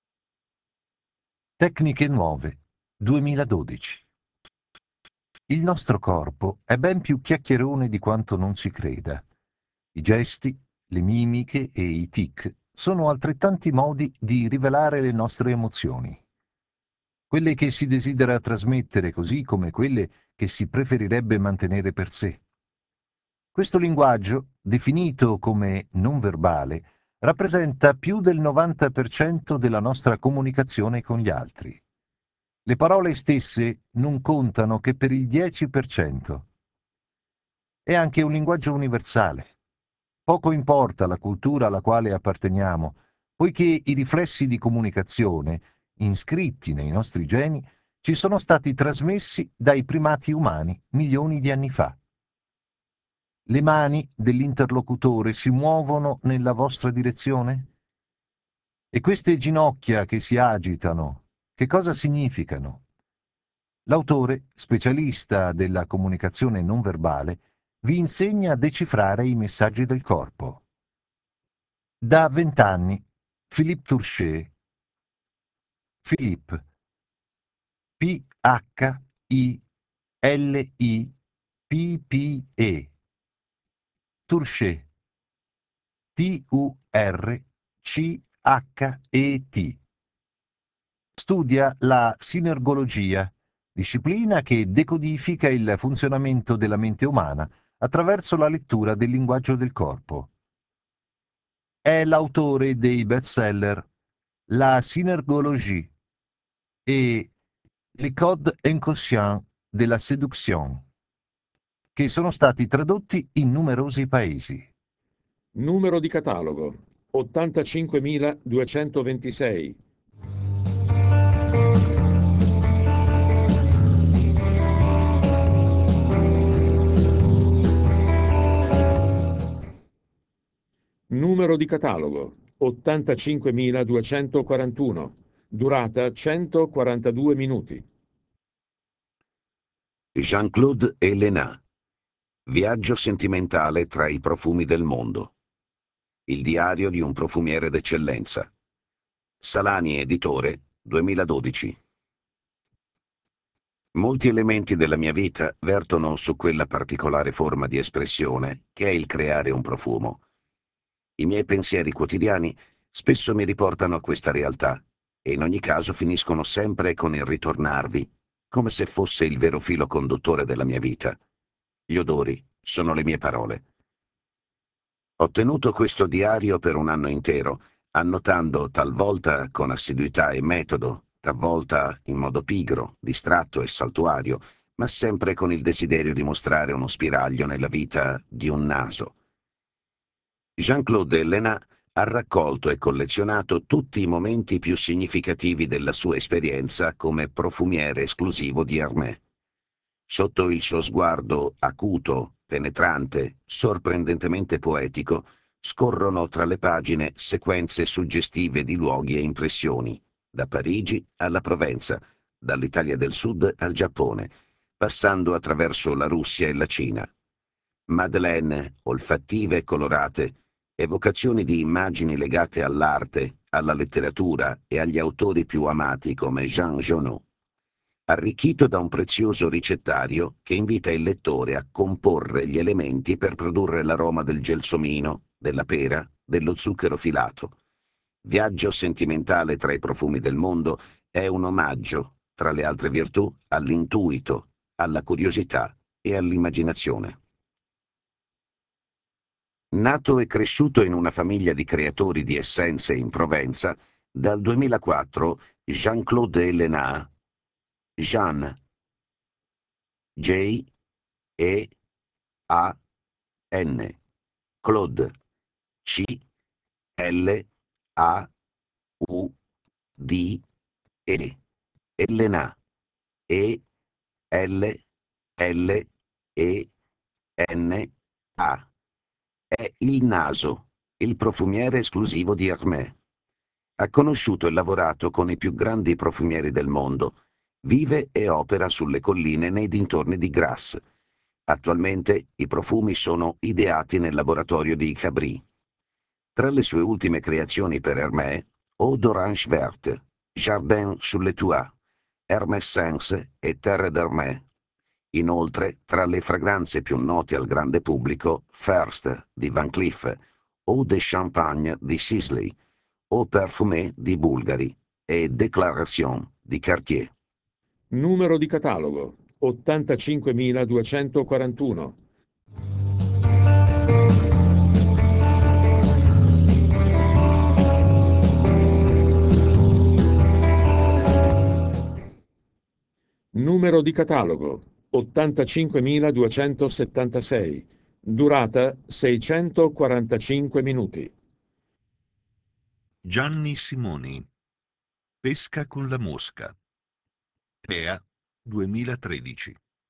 Tecniche nuove, duemiladodici. Il nostro corpo è ben più chiacchierone di quanto non si creda. I gesti, le mimiche e i tic sono altrettanti modi di rivelare le nostre emozioni. Quelle che si desidera trasmettere, così come quelle che si preferirebbe mantenere per sé. Questo linguaggio, definito come non verbale, rappresenta più del novanta per cento della nostra comunicazione con gli altri. Le parole stesse non contano che per il dieci per cento. È anche un linguaggio universale. Poco importa la cultura alla quale apparteniamo, poiché i riflessi di comunicazione, iscritti nei nostri geni, ci sono stati trasmessi dai primati umani milioni di anni fa. Le mani dell'interlocutore si muovono nella vostra direzione? E queste ginocchia che si agitano, che cosa significano? L'autore, specialista della comunicazione non verbale, vi insegna a decifrare i messaggi del corpo. Da vent'anni, Philippe Turchet, Philippe, P H I L I P P E, Turchet, T U R C H E T. Studia la sinergologia, disciplina che decodifica il funzionamento della mente umana attraverso la lettura del linguaggio del corpo. È l'autore dei bestseller La Synergologie e Les codes inconscients de la séduction, che sono stati tradotti in numerosi paesi. Numero di catalogo ottantacinquemiladuecentoventisei. Numero di catalogo ottantacinquemiladuecentoquarantuno. Durata centoquarantadue minuti. Jean-Claude Ellena. Viaggio sentimentale tra i profumi del mondo. Il diario di un profumiere d'eccellenza. Salani Editore, duemiladodici. Molti elementi della mia vita vertono su quella particolare forma di espressione che è il creare un profumo. I miei pensieri quotidiani spesso mi riportano a questa realtà e in ogni caso finiscono sempre con il ritornarvi, come se fosse il vero filo conduttore della mia vita. Gli odori sono le mie parole. Ho tenuto questo diario per un anno intero, annotando talvolta con assiduità e metodo, talvolta in modo pigro, distratto e saltuario, ma sempre con il desiderio di mostrare uno spiraglio nella vita di un naso. Jean-Claude Ellena ha raccolto e collezionato tutti i momenti più significativi della sua esperienza come profumiere esclusivo di Hermès. Sotto il suo sguardo acuto, penetrante, sorprendentemente poetico, scorrono tra le pagine sequenze suggestive di luoghi e impressioni, da Parigi alla Provenza, dall'Italia del Sud al Giappone, passando attraverso la Russia e la Cina. Madeleine, olfattive e colorate, evocazioni di immagini legate all'arte, alla letteratura e agli autori più amati come Jean Genot, arricchito da un prezioso ricettario che invita il lettore a comporre gli elementi per produrre l'aroma del gelsomino, della pera, dello zucchero filato. Viaggio sentimentale tra i profumi del mondo è un omaggio, tra le altre virtù, all'intuito, alla curiosità e all'immaginazione. Nato e cresciuto in una famiglia di creatori di essenze in Provenza, dal duemilaquattro Jean-Claude Ellena, Jean, J E A N, Claude, C L A U D E, Ellena, E L L E N A. È il naso, il profumiere esclusivo di Hermès. Ha conosciuto e lavorato con i più grandi profumieri del mondo. Vive e opera sulle colline nei dintorni di Grasse. Attualmente i profumi sono ideati nel laboratorio di Cabris. Tra le sue ultime creazioni per Hermès, Eau d'Orange Verte, Jardin sur les Toits, Hermès Sense e Terre d'Hermès. Inoltre, tra le fragranze più note al grande pubblico, First di Van Cleef, Eau de Champagne di Sisley, Eau Parfumée di Bulgari e Déclaration di Cartier. Numero di catalogo ottantacinquemiladuecentoquarantuno. Numero di catalogo ottantacinquemiladuecentosettantasei. Durata seicentoquarantacinque minuti. Gianni Simoni. Pesca con la mosca. T E A duemilatredici.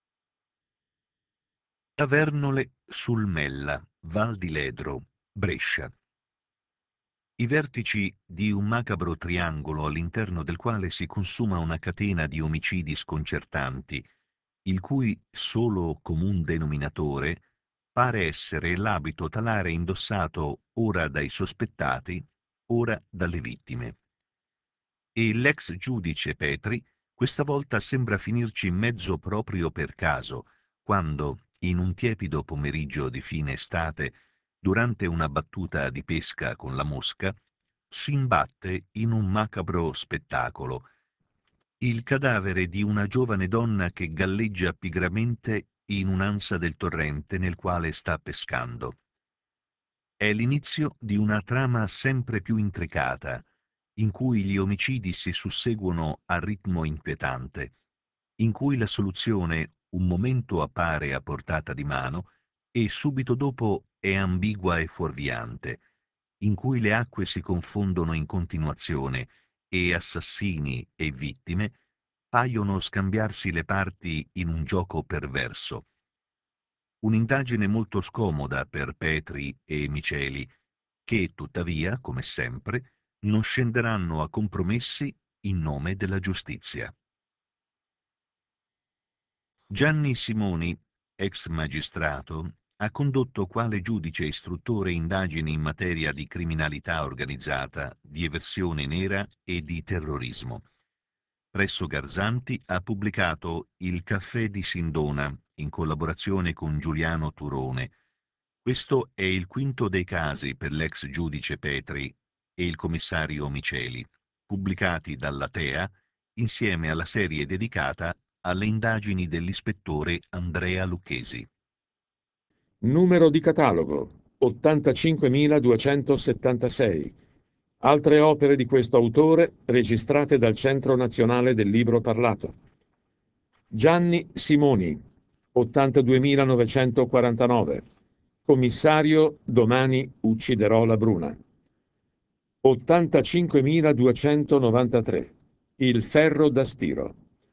Tavernole sul Mella, Val di Ledro, Brescia. I vertici di un macabro triangolo all'interno del quale si consuma una catena di omicidi sconcertanti, il cui solo comun denominatore pare essere l'abito talare indossato ora dai sospettati, ora dalle vittime. E l'ex giudice Petri questa volta sembra finirci in mezzo proprio per caso, quando, in un tiepido pomeriggio di fine estate, durante una battuta di pesca con la mosca, si imbatte in un macabro spettacolo, il cadavere di una giovane donna che galleggia pigramente in un'ansa del torrente nel quale sta pescando. È l'inizio di una trama sempre più intricata, in cui gli omicidi si susseguono a ritmo inquietante, in cui la soluzione un momento appare a portata di mano e subito dopo è ambigua e fuorviante, in cui le acque si confondono in continuazione e assassini e vittime paiono scambiarsi le parti in un gioco perverso. Un'indagine molto scomoda per Petri e Miceli, che, tuttavia, come sempre, non scenderanno a compromessi in nome della giustizia. Gianni Simoni, ex magistrato, ha condotto quale giudice istruttore indagini in materia di criminalità organizzata, di eversione nera e di terrorismo. Presso Garzanti ha pubblicato Il caffè di Sindona, in collaborazione con Giuliano Turone. Questo è il quinto dei casi per l'ex giudice Petri e il commissario Miceli, pubblicati dalla T E A insieme alla serie dedicata alle indagini dell'ispettore Andrea Lucchesi. Numero di catalogo ottantacinquemiladuecentosettantasei. Altre opere di questo autore registrate dal Centro Nazionale del Libro Parlato. Gianni Simoni, ottantaduemilanovecentoquarantanove. Commissario Domani ucciderò la Bruna. ottantacinquemiladuecentonovantatré. Il ferro da stiro.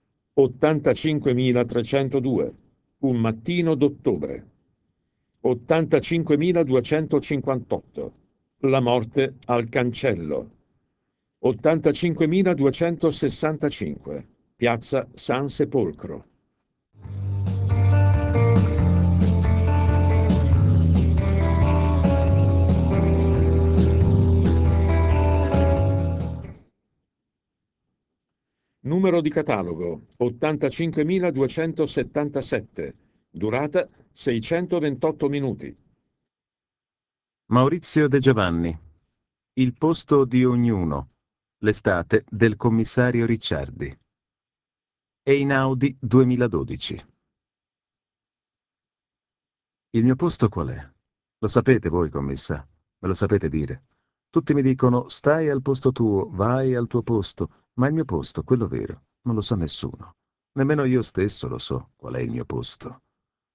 ottantacinquemilatrecentodue. Un mattino d'ottobre. ottantacinquemiladuecentocinquantotto. La morte al cancello. ottantacinquemiladuecentosessantacinque. Piazza San Sepolcro. Numero di catalogo ottantacinquemiladuecentosettantasette. Durata seicentoventotto minuti. Maurizio De Giovanni. Il posto di ognuno. L'estate del commissario Ricciardi. Einaudi duemiladodici. Il mio posto qual è? Lo sapete voi, commessa? Me lo sapete dire? Tutti mi dicono stai al posto tuo, vai al tuo posto, ma il mio posto, quello vero, non lo sa nessuno. Nemmeno io stesso lo so qual è il mio posto.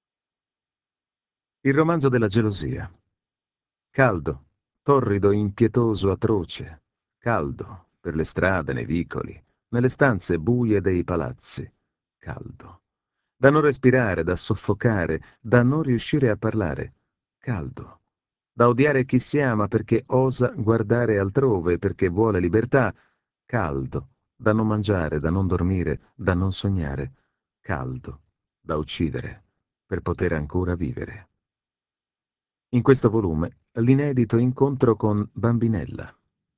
Il romanzo della gelosia. Caldo, torrido, impietoso, atroce. Caldo, per le strade, nei vicoli, nelle stanze buie dei palazzi. Caldo. Da non respirare, da soffocare, da non riuscire a parlare. Caldo. Da odiare chi si ama perché osa guardare altrove, perché vuole libertà. Caldo. Da non mangiare, da non dormire, da non sognare. Caldo. Da uccidere. per poter ancora vivere. In questo volume, l'inedito incontro con Bambinella.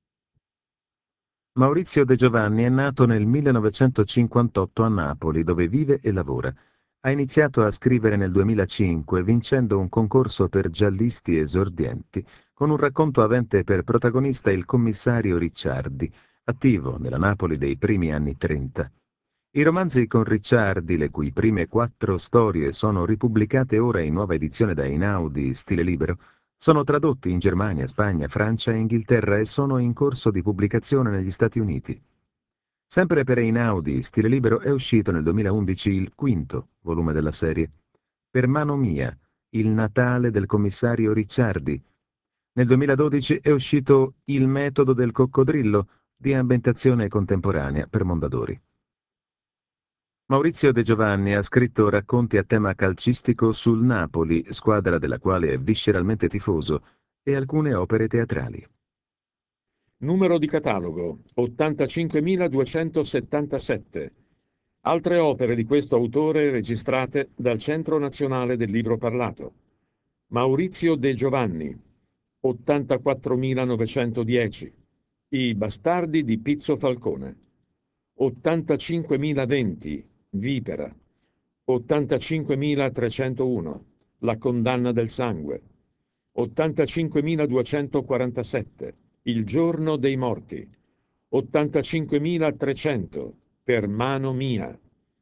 Maurizio De Giovanni è nato nel millenovecentocinquantotto a Napoli, dove vive e lavora. Ha iniziato a scrivere nel duemilacinque, vincendo un concorso per giallisti esordienti, con un racconto avente per protagonista il commissario Ricciardi, attivo nella Napoli dei primi anni trenta. I romanzi con Ricciardi, le cui prime quattro storie sono ripubblicate ora in nuova edizione da Einaudi, stile libero, sono tradotti in Germania, Spagna, Francia e Inghilterra e sono in corso di pubblicazione negli Stati Uniti. Sempre per Einaudi, stile libero, è uscito nel duemilaundici il quinto volume della serie, Per mano mia, il Natale del commissario Ricciardi. Nel duemiladodici è uscito Il metodo del coccodrillo, di ambientazione contemporanea per Mondadori. Maurizio De Giovanni ha scritto racconti a tema calcistico sul Napoli, squadra della quale è visceralmente tifoso, e alcune opere teatrali. Numero di catalogo ottantacinquemiladuecentosettantasette. Altre opere di questo autore registrate dal Centro Nazionale del Libro Parlato. Maurizio De Giovanni, ottantaquattromilanovecentodieci. I bastardi di Pizzo Falcone. ottantacinquemilaventi. Vipera. ottantacinquemilatrecentouno. La condanna del sangue. ottantacinquemiladuecentoquarantasette. Il giorno dei morti. ottantacinquemilatrecento. Per mano mia.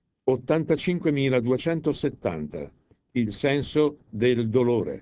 ottantacinquemiladuecentosettanta. Il senso del dolore.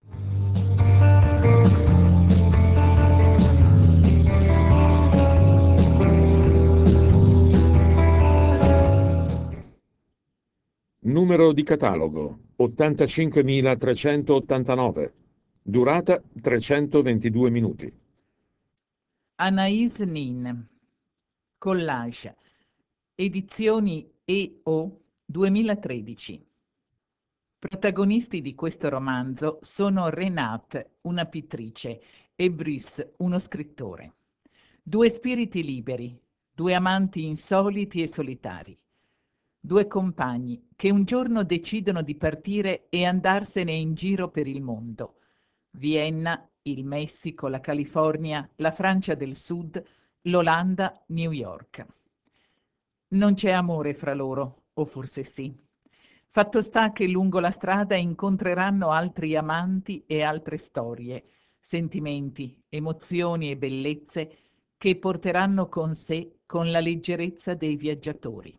Numero di catalogo ottantacinquemilatrecentottantanove. Durata trecentoventidue minuti. Anaïs Nin. Collage. Edizioni E O duemilatredici. Protagonisti di questo romanzo sono Renate, una pittrice, e Bruce, uno scrittore. Due spiriti liberi, due amanti insoliti e solitari. Due compagni che un giorno decidono di partire e andarsene in giro per il mondo. Vienna, il Messico, la California, la Francia del Sud, l'Olanda, New York. Non c'è amore fra loro, o forse sì. Fatto sta che lungo la strada incontreranno altri amanti e altre storie, sentimenti, emozioni e bellezze che porteranno con sé con la leggerezza dei viaggiatori.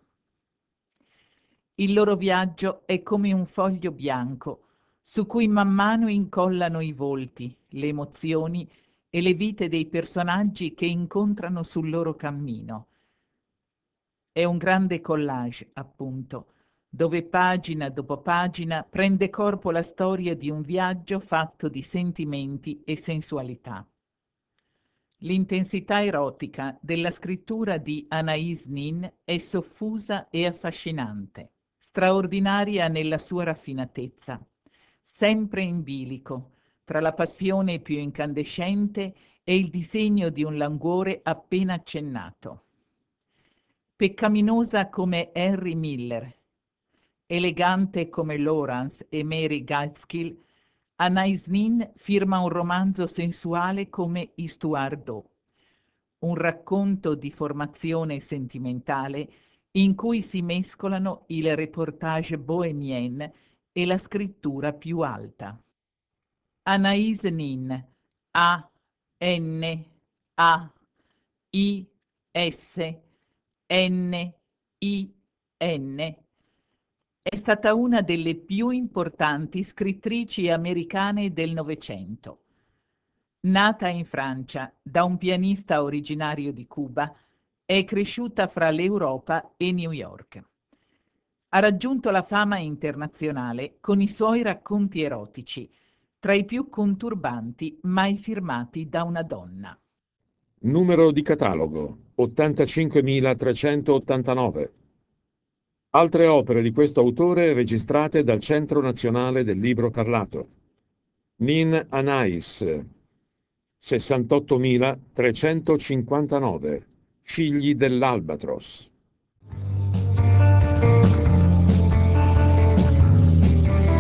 Il loro viaggio è come un foglio bianco su cui man mano incollano i volti, le emozioni e le vite dei personaggi che incontrano sul loro cammino. È un grande collage, appunto, dove pagina dopo pagina prende corpo la storia di un viaggio fatto di sentimenti e sensualità. L'intensità erotica della scrittura di Anaïs Nin è soffusa e affascinante, straordinaria nella sua raffinatezza, sempre in bilico tra la passione più incandescente e il disegno di un languore appena accennato. Peccaminosa come Henry Miller, elegante come Lawrence e Mary Gaitskill, Anaïs Nin firma un romanzo sensuale come Histoire d'eau, un racconto di formazione sentimentale in cui si mescolano il reportage bohémien e la scrittura più alta. Anaïs Nin, A N A I S N I N, è stata una delle più importanti scrittrici americane del Novecento. Nata in Francia da un pianista originario di Cuba, è cresciuta fra l'Europa e New York. Ha raggiunto la fama internazionale con i suoi racconti erotici, tra i più conturbanti mai firmati da una donna. Numero di catalogo ottantacinquemilatrecentottantanove. Altre opere di questo autore registrate dal Centro Nazionale del Libro Parlato. Nin Anaïs, sessantottomilatrecentocinquantanove. Figli dell'Albatros.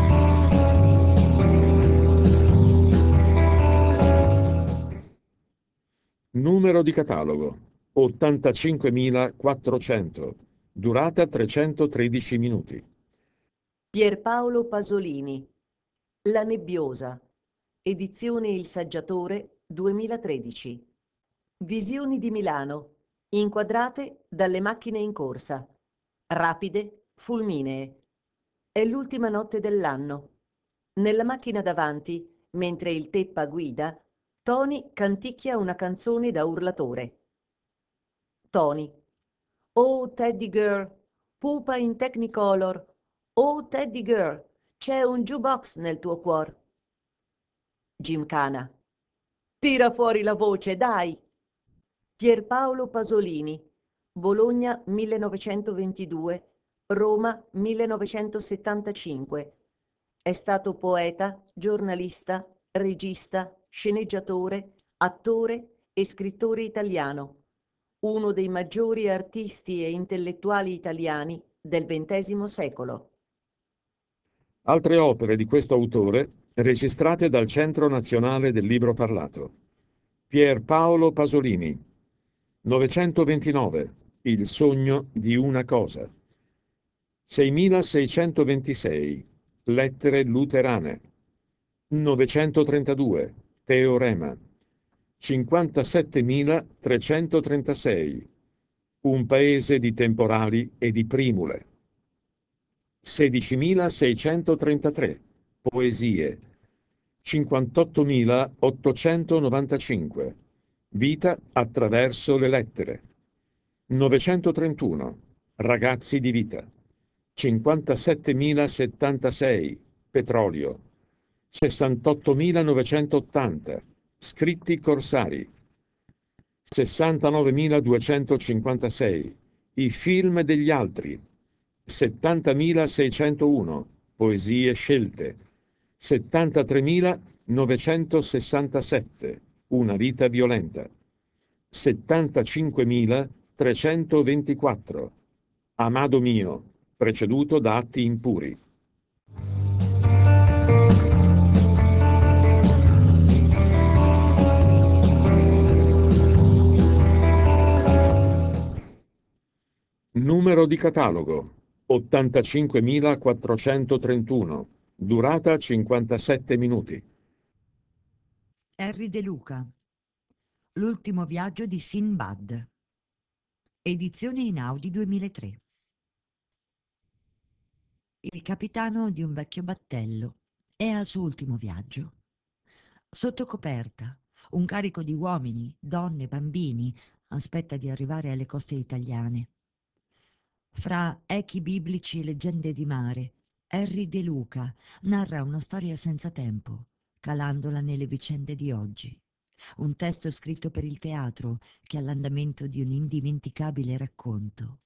Numero di catalogo ottantacinquemilaquattrocento, durata trecentotredici minuti. Pierpaolo Pasolini, La nebbiosa, edizione Il Saggiatore duemilatredici. Visioni di Milano, inquadrate dalle macchine in corsa, rapide, fulminee. È l'ultima notte dell'anno. Nella macchina davanti, mentre il Teppa guida, Tony canticchia una canzone da urlatore. Tony. Oh Teddy Girl, pupa in Technicolor. Oh Teddy Girl, c'è un jukebox nel tuo cuor. Gimkhana. Tira fuori la voce, dai! Pierpaolo Pasolini, Bologna millenovecentoventidue, Roma millenovecentosettantacinque. È stato poeta, giornalista, regista, sceneggiatore, attore e scrittore italiano, uno dei maggiori artisti e intellettuali italiani del ventesimo secolo. Altre opere di questo autore registrate dal Centro Nazionale del Libro Parlato. Pierpaolo Pasolini, novecentoventinove, Il sogno di una cosa. seimilaseicentoventisei, Lettere luterane. novecentotrentadue, Teorema. cinquantasettemilatrecentotrentasei, Un paese di temporali e di primule. sedicimilaseicentotrentatré, Poesie. cinquantottomilaottocentonovantacinque, Vita attraverso le lettere. novecentotrentuno, Ragazzi di vita. cinquantasettemilasettantasei, Petrolio. sessantottomilanovecentottanta, Scritti corsari. sessantanovemiladuecentocinquantasei, I film degli altri. settantamilaseicentouno, Poesie scelte. settantatremilanovecentosessantasette, Una vita violenta. settantacinquemilatrecentoventiquattro, Amado mio, preceduto da Atti impuri. Numero di catalogo ottantacinquemilaquattrocentotrentuno, durata cinquantasette minuti. Henry De Luca, L'ultimo viaggio di Sinbad, edizione Einaudi duemilatré. Il capitano di un vecchio battello è al suo ultimo viaggio. Sotto coperta, un carico di uomini, donne, bambini aspetta di arrivare alle coste italiane. Fra echi biblici e leggende di mare, Henry De Luca narra una storia senza tempo, calandola nelle vicende di oggi. Un testo scritto per il teatro che ha l'andamento di un indimenticabile racconto.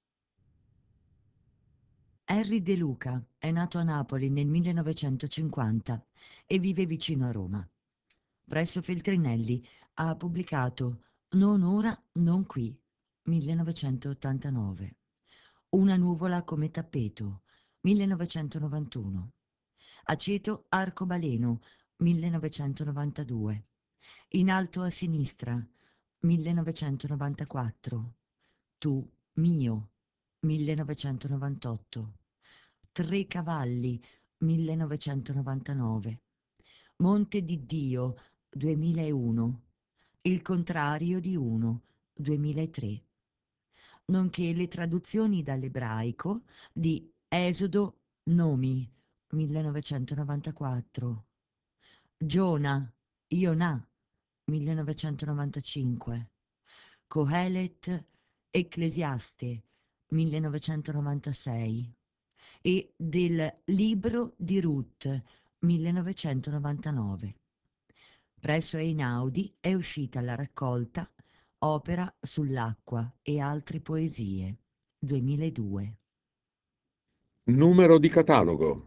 Henry De Luca è nato a Napoli nel millenovecentocinquanta e vive vicino a Roma. Presso Feltrinelli ha pubblicato Non ora, non qui, millenovecentottantanove. Una nuvola come tappeto, millenovecentonovantuno. Aceto arcobaleno, millenovecentonovantadue. In alto a sinistra, millenovecentonovantaquattro. Tu, mio, millenovecentonovantotto. Tre cavalli, millenovecentonovantanove. Monte di Dio, duemilauno. Il contrario di uno, duemilatré. Nonché le traduzioni dall'ebraico di Esodo Nomi, millenovecentonovantaquattro. Giona, Ionà, millenovecentonovantacinque. Coelet, Ecclesiaste, millenovecentonovantasei. E del Libro di Ruth, millenovecentonovantanove. Presso Einaudi è uscita la raccolta Opera sull'acqua e altre poesie, duemiladue. Numero di catalogo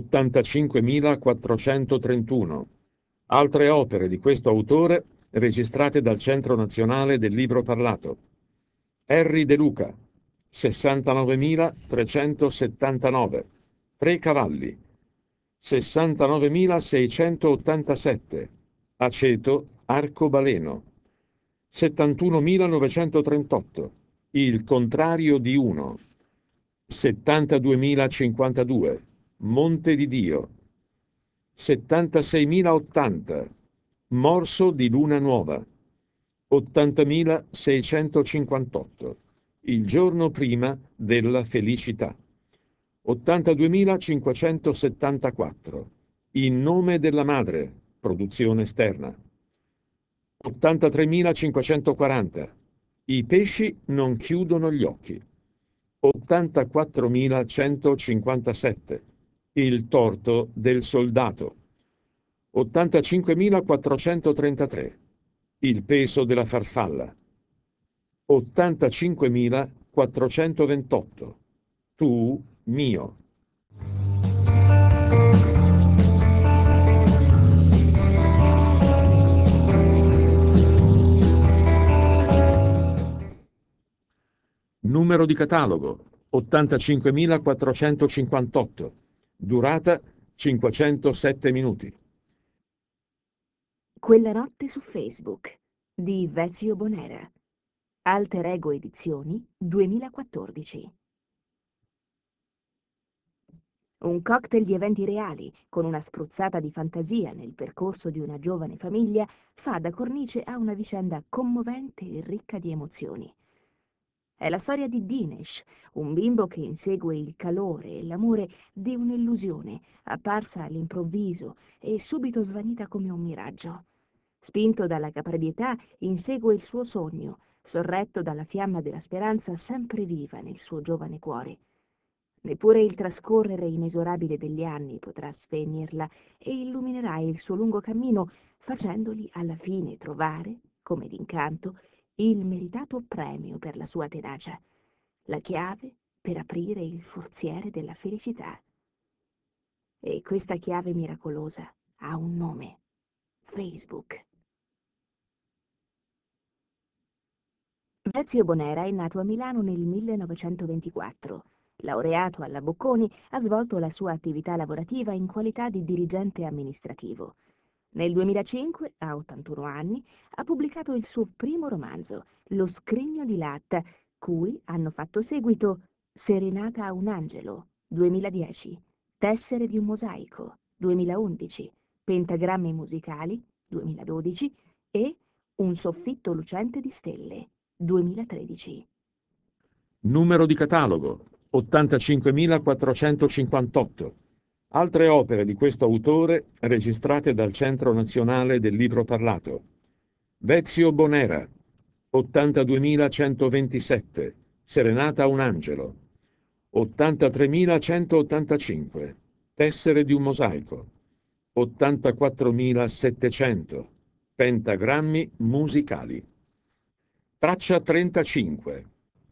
ottantacinquemilaquattrocentotrentuno. Altre opere di questo autore registrate dal Centro Nazionale del Libro Parlato. Henry De Luca, sessantanovemilatrecentosettantanove, Tre cavalli. sessantanovemilaseicentottantasette, Aceto arcobaleno. settantunomilanovecentotentotto, il contrario di uno, settantaduemilacinquantadue, Monte di Dio, settantaseimilaottanta, Morso di luna nuova, ottantamilaseicentocinquantotto, il giorno prima della felicità, ottantaduemilacinquecentosettantaquattro, in nome della madre, produzione esterna, ottantatremilacinquecentoquaranta, i pesci non chiudono gli occhi, ottantaquattromilacentocinquantasette, il torto del soldato, ottantacinquemilaquattrocentotrentatré, il peso della farfalla, ottantacinquemilaquattrocentoventotto, tu mio. Numero di catalogo ottantacinquemilaquattrocentocinquantotto, durata cinquecentosette minuti. Quella notte su Facebook di Vezio Bonera. Alter Ego Edizioni duemilaquattordici. Un cocktail di eventi reali, con una spruzzata di fantasia nel percorso di una giovane famiglia, fa da cornice a una vicenda commovente e ricca di emozioni. È la storia di Dinesh, un bimbo che insegue il calore e l'amore di un'illusione, apparsa all'improvviso e subito svanita come un miraggio. Spinto dalla caparbietà, insegue il suo sogno, sorretto dalla fiamma della speranza sempre viva nel suo giovane cuore. Neppure il trascorrere inesorabile degli anni potrà spegnerla e illuminerà il suo lungo cammino, facendogli alla fine trovare, come d'incanto, il meritato premio per la sua tenacia, la chiave per aprire il forziere della felicità. E questa chiave miracolosa ha un nome: Facebook. Vezio Bonera è nato a Milano nel millenovecentoventiquattro. Laureato alla Bocconi, ha svolto la sua attività lavorativa in qualità di dirigente amministrativo. Nel duemilacinque, a ottantuno anni, ha pubblicato il suo primo romanzo, Lo scrigno di latta, cui hanno fatto seguito Serenata a un angelo, duemiladieci, Tessere di un mosaico, duemilaundici, Pentagrammi musicali, duemiladodici e Un soffitto lucente di stelle, duemilatredici. Numero di catalogo ottantacinquemilaquattrocentocinquantotto. Altre opere di questo autore registrate dal Centro Nazionale del Libro Parlato. Vezio Bonera, ottantaduemilacentoventisette, Serenata a un angelo, ottantatremilacentottantacinque, Tessere di un mosaico, ottantaquattromilasettecento, Pentagrammi musicali. Traccia trentacinque.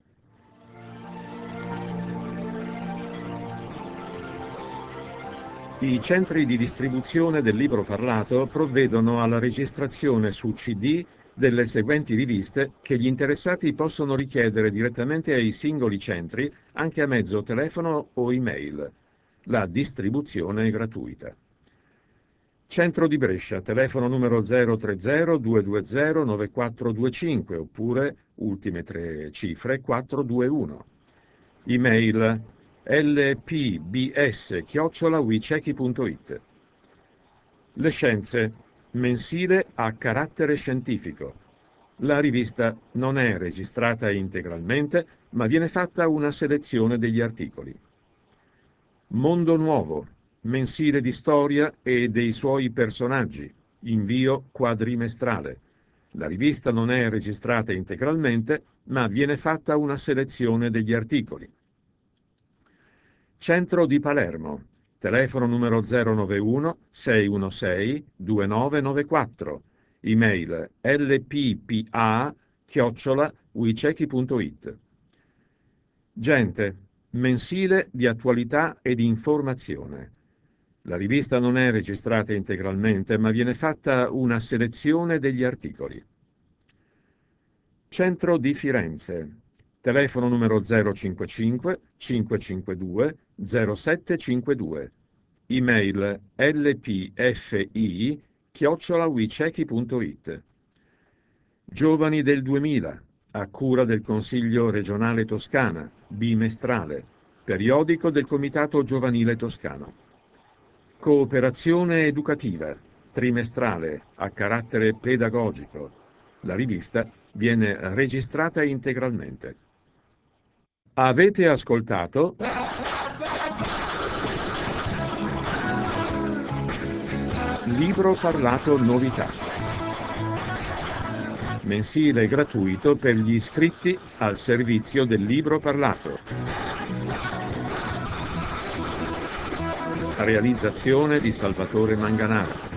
I centri di distribuzione del libro parlato provvedono alla registrazione su C D delle seguenti riviste che gli interessati possono richiedere direttamente ai singoli centri anche a mezzo telefono o email. La distribuzione è gratuita. Centro di Brescia, telefono numero zero trenta due due zero nove quattro due cinque oppure ultime tre cifre quattro due uno. Email l p b s chiocciola wicechi punto it. Le Scienze, mensile a carattere scientifico. La rivista non è registrata integralmente, ma viene fatta una selezione degli articoli. Mondo Nuovo, mensile di storia e dei suoi personaggi, invio quadrimestrale. La rivista non è registrata integralmente, ma viene fatta una selezione degli articoli. Centro di Palermo, telefono numero zero novantuno sei uno sei due nove nove quattro, email l p p a chiocciola wicechi punto it. Gente, mensile di attualità e di informazione. La rivista non è registrata integralmente, ma viene fatta una selezione degli articoli. Centro di Firenze, telefono numero zero cinquantacinque cinquecentocinquantadue zero sette cinquantadue, email l p f i chiocciola wicechi punto it. Giovani del duemila, a cura del Consiglio regionale Toscana, bimestrale, periodico del Comitato Giovanile Toscano. Cooperazione educativa, trimestrale, a carattere pedagogico. La rivista viene registrata integralmente. Avete ascoltato Libro Parlato Novità, mensile gratuito per gli iscritti al servizio del Libro Parlato. Realizzazione di Salvatore Manganaro.